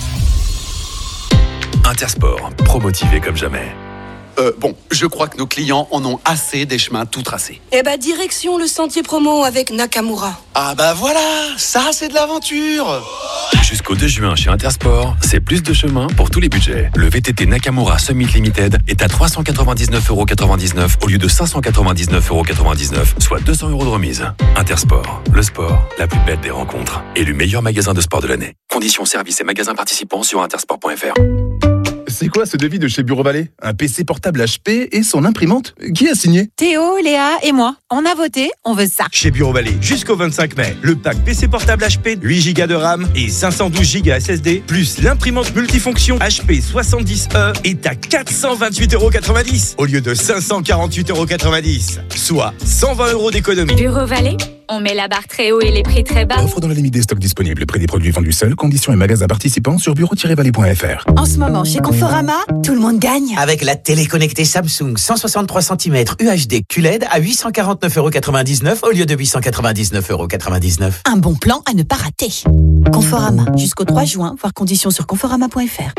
Intersport, promotivé comme jamais. Bon, je crois que nos clients en ont assez des chemins tout tracés. Eh ben, direction le sentier promo avec Nakamura. Ah bah voilà, ça c'est de l'aventure. Jusqu'au 2 juin chez Intersport, c'est plus de chemin pour tous les budgets. Le VTT Nakamura Summit Limited est à 399,99€ au lieu de 599,99€, soit 200€ de remise. Intersport, le sport, la plus belle des rencontres. Élu meilleur magasin de sport de l'année. Conditions, services et magasins participants sur intersport.fr. C'est quoi ce devis de chez Bureau Vallée? Un PC portable HP et son imprimante? Qui a signé? Théo, Léa et moi. On a voté, on veut ça. Chez Bureau Vallée, jusqu'au 25 mai, le pack PC portable HP, 8 Go de RAM et 512 Go SSD, plus l'imprimante multifonction HP 70E est à 428,90€ au lieu de 548,90€, soit 120€ d'économie. Bureau Vallée, on met la barre très haut et les prix très bas. Offre dans la limite des stocks disponibles. Prix des produits vendus seuls. Conditions et magasins participants sur bureau-vallée.fr. En ce moment, chez Conforama, tout le monde gagne. Avec la télé connectée Samsung 163 cm UHD QLED à 849,99€ au lieu de 899,99€. Un bon plan à ne pas rater. Conforama, jusqu'au 3 juin, voir conditions sur conforama.fr.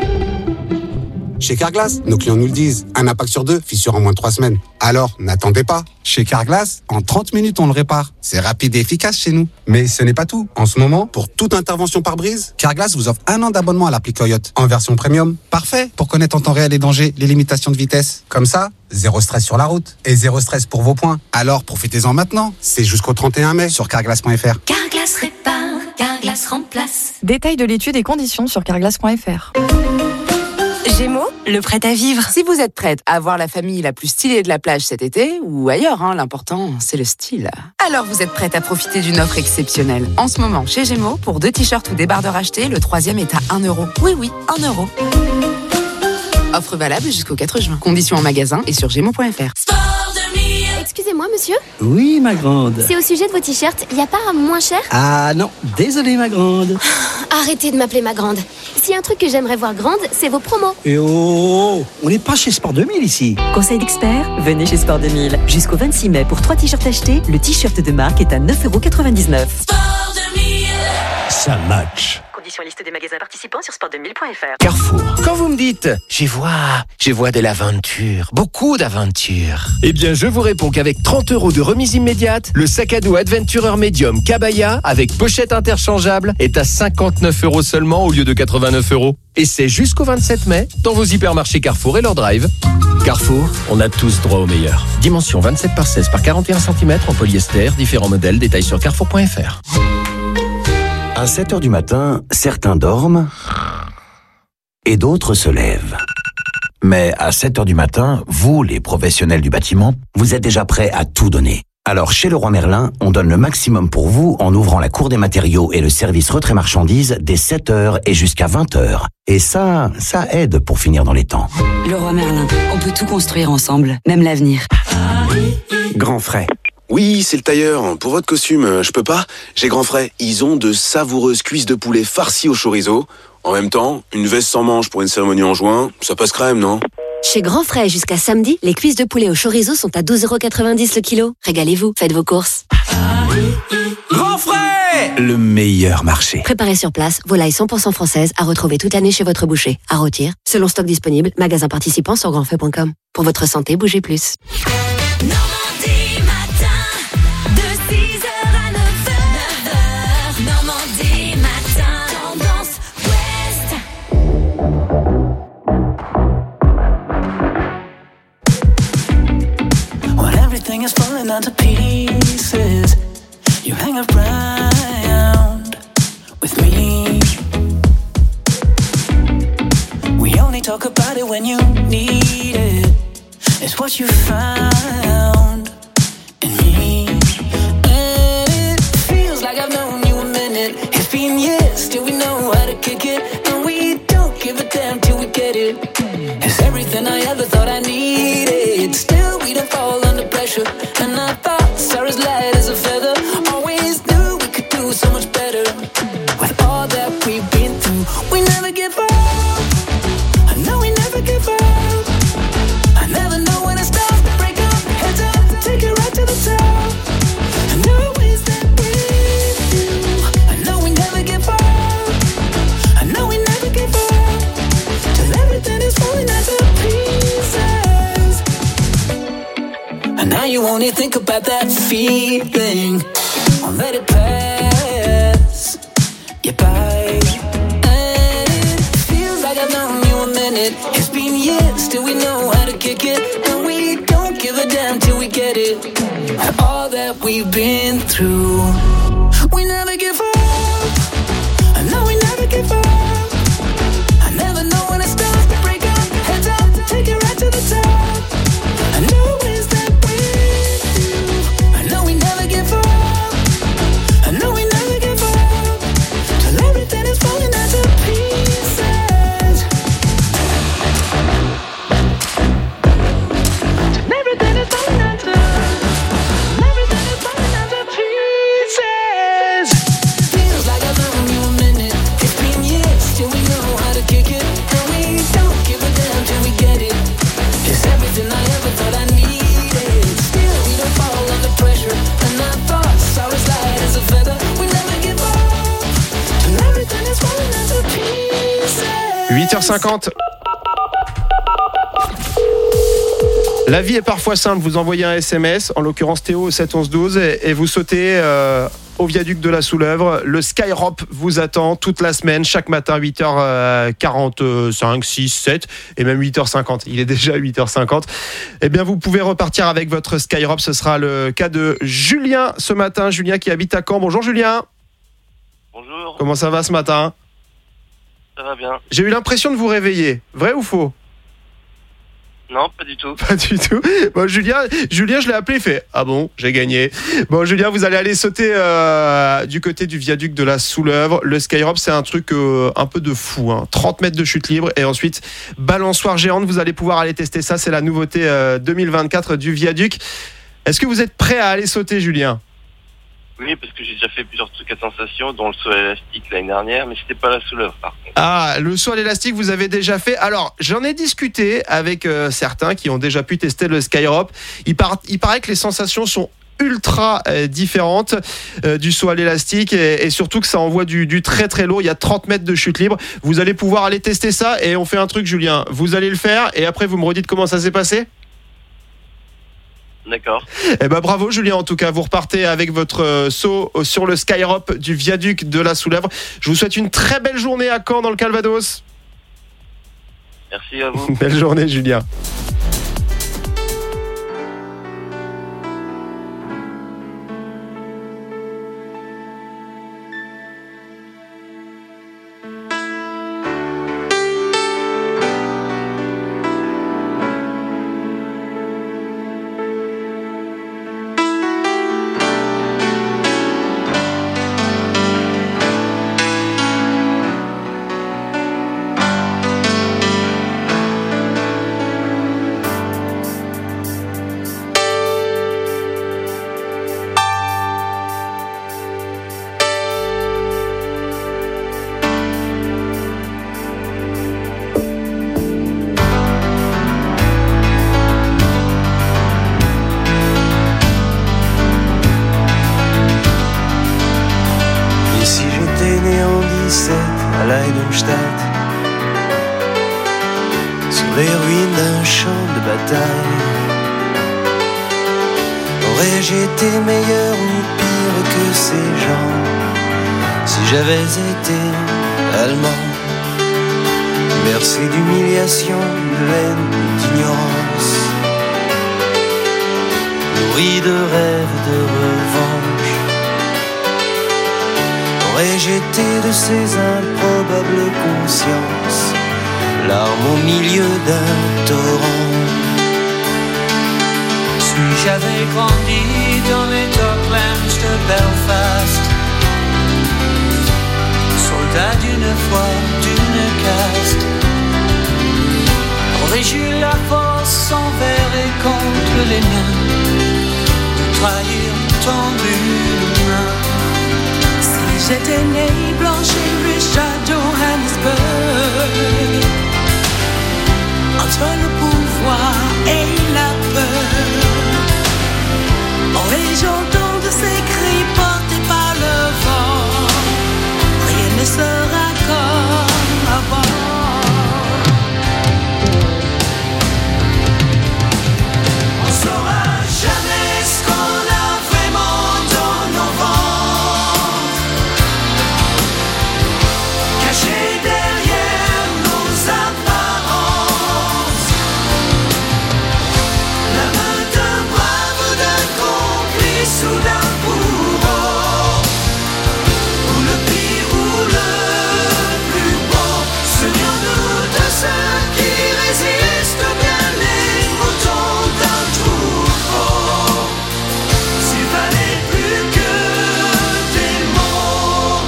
Chez Carglass, nos clients nous le disent, un impact sur deux, fissure en moins de 3 semaines. Alors, n'attendez pas. Chez Carglass, en 30 minutes, on le répare. C'est rapide et efficace chez nous. Mais ce n'est pas tout. En ce moment, pour toute intervention par brise, Carglass vous offre 1 an d'abonnement à l'appli Coyote, en version premium. Parfait pour connaître en temps réel les dangers, les limitations de vitesse. Comme ça, zéro stress sur la route. Et zéro stress pour vos points. Alors, profitez-en maintenant. C'est jusqu'au 31 mai sur carglass.fr. Carglass répare, Carglass remplace. Détail de l'étude et conditions sur carglass.fr. Gémeaux, le prêt à vivre. Si vous êtes prête à avoir la famille la plus stylée de la plage cet été, ou ailleurs, l'important, c'est le style. Alors vous êtes prête à profiter d'une offre exceptionnelle. En ce moment, chez Gémeaux, pour 2 t-shirts ou débardeurs achetés, le 3e est à 1€. Oui, 1€. Offre valable jusqu'au 4 juin. Conditions en magasin et sur gémeaux.fr. Excusez-moi, monsieur. Oui, ma grande. C'est au sujet de vos t-shirts. Il n'y a pas un moins cher? Ah non, désolé, ma grande. Arrêtez de m'appeler ma grande. S'il y a un truc que j'aimerais voir grande, c'est vos promos. Et oh, on n'est pas chez Sport 2000 ici. Conseil d'expert, venez chez Sport 2000. Jusqu'au 26 mai, pour 3 t-shirts achetés, le t-shirt de marque est à 9,99€. Sport 2000. Ça match. Conditions liste des magasins participants sur sport2000.fr. Carrefour. Quand vous me dites « j'y vois de l'aventure, beaucoup d'aventure », eh bien je vous réponds qu'avec 30€ de remise immédiate, le sac à dos Adventurer Medium Kabaya avec pochette interchangeable est à 59€ seulement au lieu de 89€. Et c'est jusqu'au 27 mai dans vos hypermarchés Carrefour et leur drive. Carrefour, on a tous droit au meilleur. Dimension 27 par 16 par 41 cm en polyester, différents modèles, détails sur carrefour.fr. À 7h du matin, certains dorment et d'autres se lèvent. Mais à 7h du matin, vous, les professionnels du bâtiment, vous êtes déjà prêts à tout donner. Alors chez Leroy Merlin, on donne le maximum pour vous en ouvrant la cour des matériaux et le service retrait marchandises dès 7h et jusqu'à 20h. Et ça aide pour finir dans les temps. Leroy Merlin, on peut tout construire ensemble, même l'avenir. Grand frais. Oui, c'est le tailleur. Pour votre costume, je peux pas. J'ai Grand Frais. Ils ont de savoureuses cuisses de poulet farcies au chorizo. En même temps, une veste sans manches pour une cérémonie en juin, ça passe crème, non? Chez Grand Frais, jusqu'à samedi, les cuisses de poulet au chorizo sont à 12,90€ le kilo. Régalez-vous, faites vos courses. Grand Frais, le meilleur marché. Préparez sur place, volaille 100% française à retrouver toute l'année chez votre boucher. À rôtir, selon stock disponible, magasin participant sur grandfrais.com. Pour votre santé, bougez plus. Everything is falling into pieces. You hang around with me. We only talk about it when you need it. It's what you found in me. And it feels like I've known you a minute. It's been years, still we know how to kick it. And we don't give a damn till we get it. It's everything I ever thought I needed. Still we don't fall under pressure. And I thought Sarah's light as a feather. Always knew we could do so much better. With all that we've been through, we never give up. I know we never give up. I never know when it starts to break up. Heads up, take it right to the top. And always that with you. I know we never give up. I know we never give up. Till everything is falling into pieces. And now you only think about that feeling. Won't let it pass you by. And it feels like I've known you a minute. It's been years till we know how to kick it. And we don't give a damn till we get it. All that we've been through, we never give up. I know we never give up. I never know when it starts to break up. Heads up, take it right to the top. I know it's that with you. I know we never give up. I know we never give up. Till everything is falling into pieces. Till everything is falling into. Everything is falling into pieces. Feels like I've known you a minute. It's been years till we know how to kick it. And we don't give a damn till we get it. It's everything I ever thought I needed. Still we don't fall under pressure. And I thought Sarah's light as a feather. We never give up. Till everything is falling into pieces. 8h50. La vie est parfois simple, vous envoyez un SMS, en l'occurrence Théo au 7 11 12 et vous sautez au viaduc de la Soulèvre. Le Skyrop vous attend toute la semaine, chaque matin 8h45, 6, 7 et même 8h50. Il est déjà 8h50. Eh bien vous pouvez repartir avec votre Skyrop, ce sera le cas de Julien ce matin. Julien qui habite à Caen. Bonjour Julien. Bonjour. Comment ça va ce matin ? Ça va bien. J'ai eu l'impression de vous réveiller, vrai ou faux ? Non, pas du tout. Pas du tout. Bon, Julien, je l'ai appelé, il fait « Ah bon, j'ai gagné ». Bon, Julien, vous allez aller sauter du côté du viaduc de la Soulèvre. Le Skyrop, c'est un truc un peu de fou. 30 mètres de chute libre et ensuite balançoire géante. Vous allez pouvoir aller tester ça. C'est la nouveauté 2024 du viaduc. Est-ce que vous êtes prêt à aller sauter, Julien ? Oui, parce que j'ai déjà fait plusieurs trucs à sensation, dont le saut à l'élastique l'année dernière, mais c'était pas la souleur par contre. Ah, le saut à l'élastique, vous avez déjà fait. Alors, j'en ai discuté avec certains qui ont déjà pu tester le Skyrope. Il paraît que les sensations sont ultra différentes du saut à l'élastique et surtout que ça envoie du très très lourd. Il y a 30 mètres de chute libre. Vous allez pouvoir aller tester ça et on fait un truc, Julien. Vous allez le faire et après vous me redites comment ça s'est passé. D'accord. Eh ben bravo Julien, en tout cas vous repartez avec votre saut sur le Skyrope du viaduc de la Soulèvre. Je vous souhaite une très belle journée à Caen dans le Calvados. Merci à vous. Belle journée Julien. à Leidenstadt, sur les ruines d'un champ de bataille. Aurais-je été meilleur ou pire que ces gens si j'avais été allemand, bercé d'humiliation, de haine, d'ignorance, nourri de rêves de revanche? Aurais-je été de ces improbables consciences, larmes au milieu d'un torrent? Si j'avais grandi dans les Docklands de Belfast, soldat d'une foi, d'une caste, aurais-je eu la force envers et contre les miens de trahir tendu une main? Si j'étais né blanche et riche à Johannesburg, entre le pouvoir et la peur, aurais-je entendu ces cris portés par le vent? Rien ne sera comme avant. On saura jamais ce qu'on a vraiment dans nos ventres, caché derrière nos apparences. La main d'un brave ou d'un complice ou d'un bourreau, ou le pire ou le plus beau. Souviens-nous de ceux qui résistent bien les moutons d'un troupeau. S'il valait plus que des mots.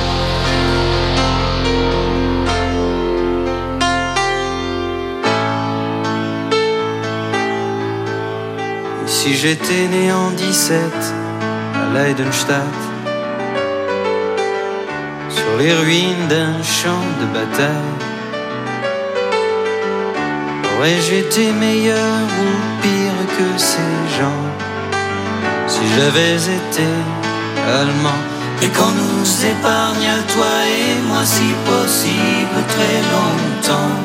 Et si j'étais né en 17 à Leidenstadt, sur les ruines d'un champ de bataille, aurais-je été meilleur ou pire que ces gens si j'avais été allemand? Et qu'on nous épargne à toi et moi, si possible, très longtemps.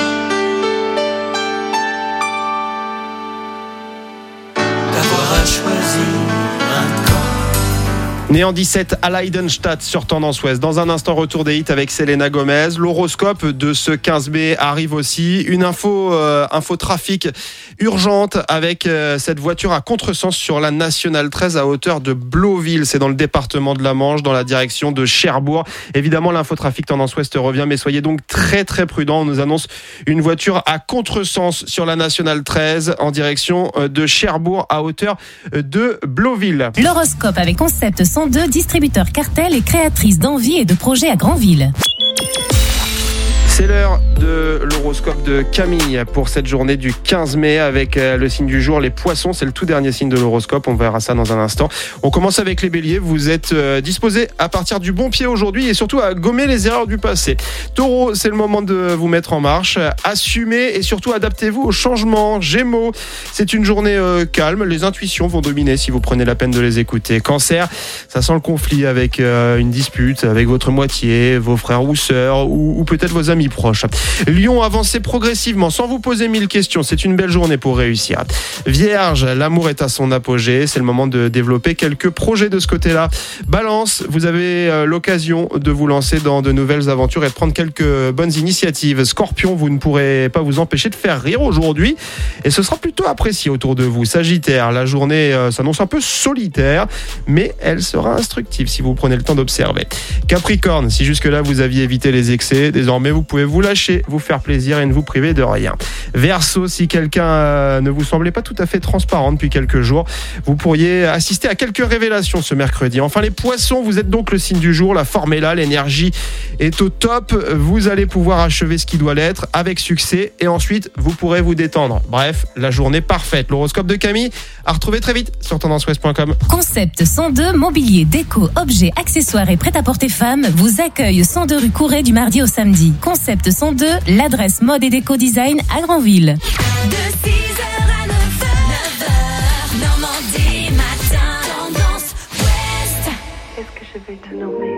D'avoir à choisir un camp. Né en 17 à Leidenstadt sur Tendance Ouest. Dans un instant, retour des hits avec Selena Gomez. L'horoscope de ce 15 mai arrive aussi. Une info trafic urgente avec cette voiture à contresens sur la Nationale 13 à hauteur de Blauville. C'est dans le département de la Manche, dans la direction de Cherbourg. Évidemment, l'info trafic Tendance Ouest revient, mais soyez donc très très prudents. On nous annonce une voiture à contresens sur la Nationale 13 en direction de Cherbourg à hauteur de Blauville. L'horoscope avec Concept 102, distributeur cartel et créatrice d'envie et de projets à Granville. C'est l'heure de l'horoscope de Camille pour cette journée du 15 mai avec le signe du jour, les poissons. C'est le tout dernier signe de l'horoscope. On verra ça dans un instant. On commence avec les béliers. Vous êtes disposés à partir du bon pied aujourd'hui et surtout à gommer les erreurs du passé. Taureau, c'est le moment de vous mettre en marche. Assumez et surtout adaptez-vous aux changements. Gémeaux, c'est une journée calme. Les intuitions vont dominer si vous prenez la peine de les écouter. Cancer, ça sent le conflit avec une dispute avec votre moitié, vos frères ou sœurs ou peut-être vos amis proches. Lion, avancez progressivement sans vous poser 1000 questions. C'est une belle journée pour réussir. Vierge, l'amour est à son apogée. C'est le moment de développer quelques projets de ce côté-là. Balance, vous avez l'occasion de vous lancer dans de nouvelles aventures et de prendre quelques bonnes initiatives. Scorpion, vous ne pourrez pas vous empêcher de faire rire aujourd'hui et ce sera plutôt apprécié autour de vous. Sagittaire, la journée s'annonce un peu solitaire, mais elle sera instructive si vous prenez le temps d'observer. Capricorne, si jusque-là vous aviez évité les excès, désormais vous pouvez vous lâcher, vous faire plaisir et ne vous priver de rien. Verseau, si quelqu'un ne vous semblait pas tout à fait transparent depuis quelques jours, vous pourriez assister à quelques révélations ce mercredi. Enfin les poissons, vous êtes donc le signe du jour, la forme est là, l'énergie est au top, vous allez pouvoir achever ce qui doit l'être avec succès et ensuite vous pourrez vous détendre. Bref, la journée parfaite. L'horoscope de Camille à retrouver très vite sur tendanceouest.com. Concept 102, mobilier, déco, objets, accessoires et prêt-à-porter femmes vous accueille 102 rue Couret du mardi au samedi. Concept 102, l'adresse mode et déco design à Granville. De 6h à 9h, Normandie matin, Tendance Ouest. Qu'est-ce que je vais te nommer?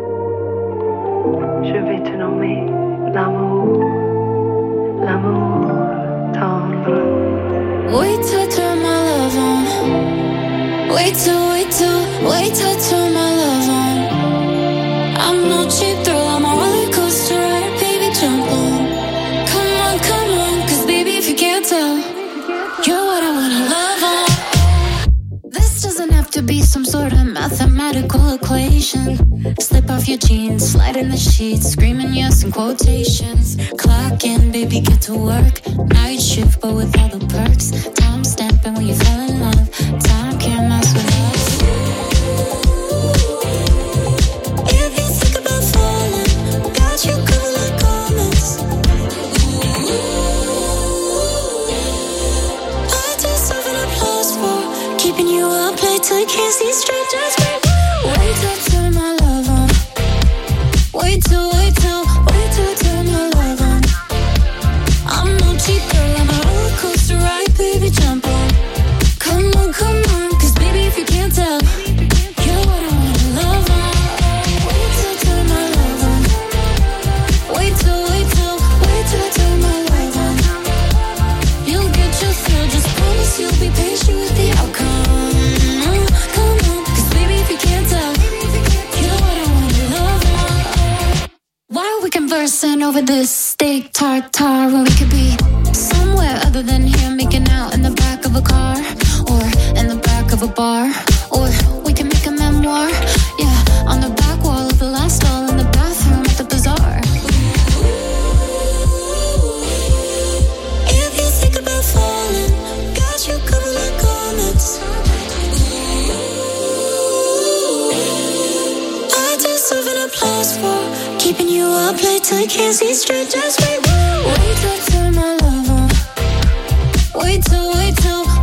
Je vais te nommer l'amour, l'amour tendre. Wait till turn my love on. Wait till turn my love on. I'm no cheap thrill, I'm a roller coaster ride, baby, jump on. Come on, cause baby, if you can't tell, you're what I wanna love on. This doesn't have to be some sort of mathematical equation. Slip off your jeans, slide in the sheets, screaming yes in quotations. Clock in, baby, get to work. Night shift, but with all the perks. Time stamping when you fell in love. Time can't mess with us. If you think about falling, got you covered like garments. I deserve an applause for keeping you up late till you can't see straight. Just wait till turn my love on. Wait till turn my love on. I'm no cheap girl, I'm a roller coaster ride, baby, jump on. Come on, cause baby, if you can't tell, you're what I wanna love on. Wait till turn my love on. Wait till turn my love on. You'll get your thrill, just promise you'll be patient with the outcome. Come on, cause baby, if you can't tell, you're what I wanna love on. Why are we conversing over this steak tartare when we could be somewhere other than here, making out in the back of a car or in the back of a bar, or we can make a memoir, yeah, on the back wall of the last stall in the bathroom at the bazaar. If you think about falling, got you covered like garments. I deserve an applause for keeping you up late till you can't see straight. Just wait till turn my love on. Wait till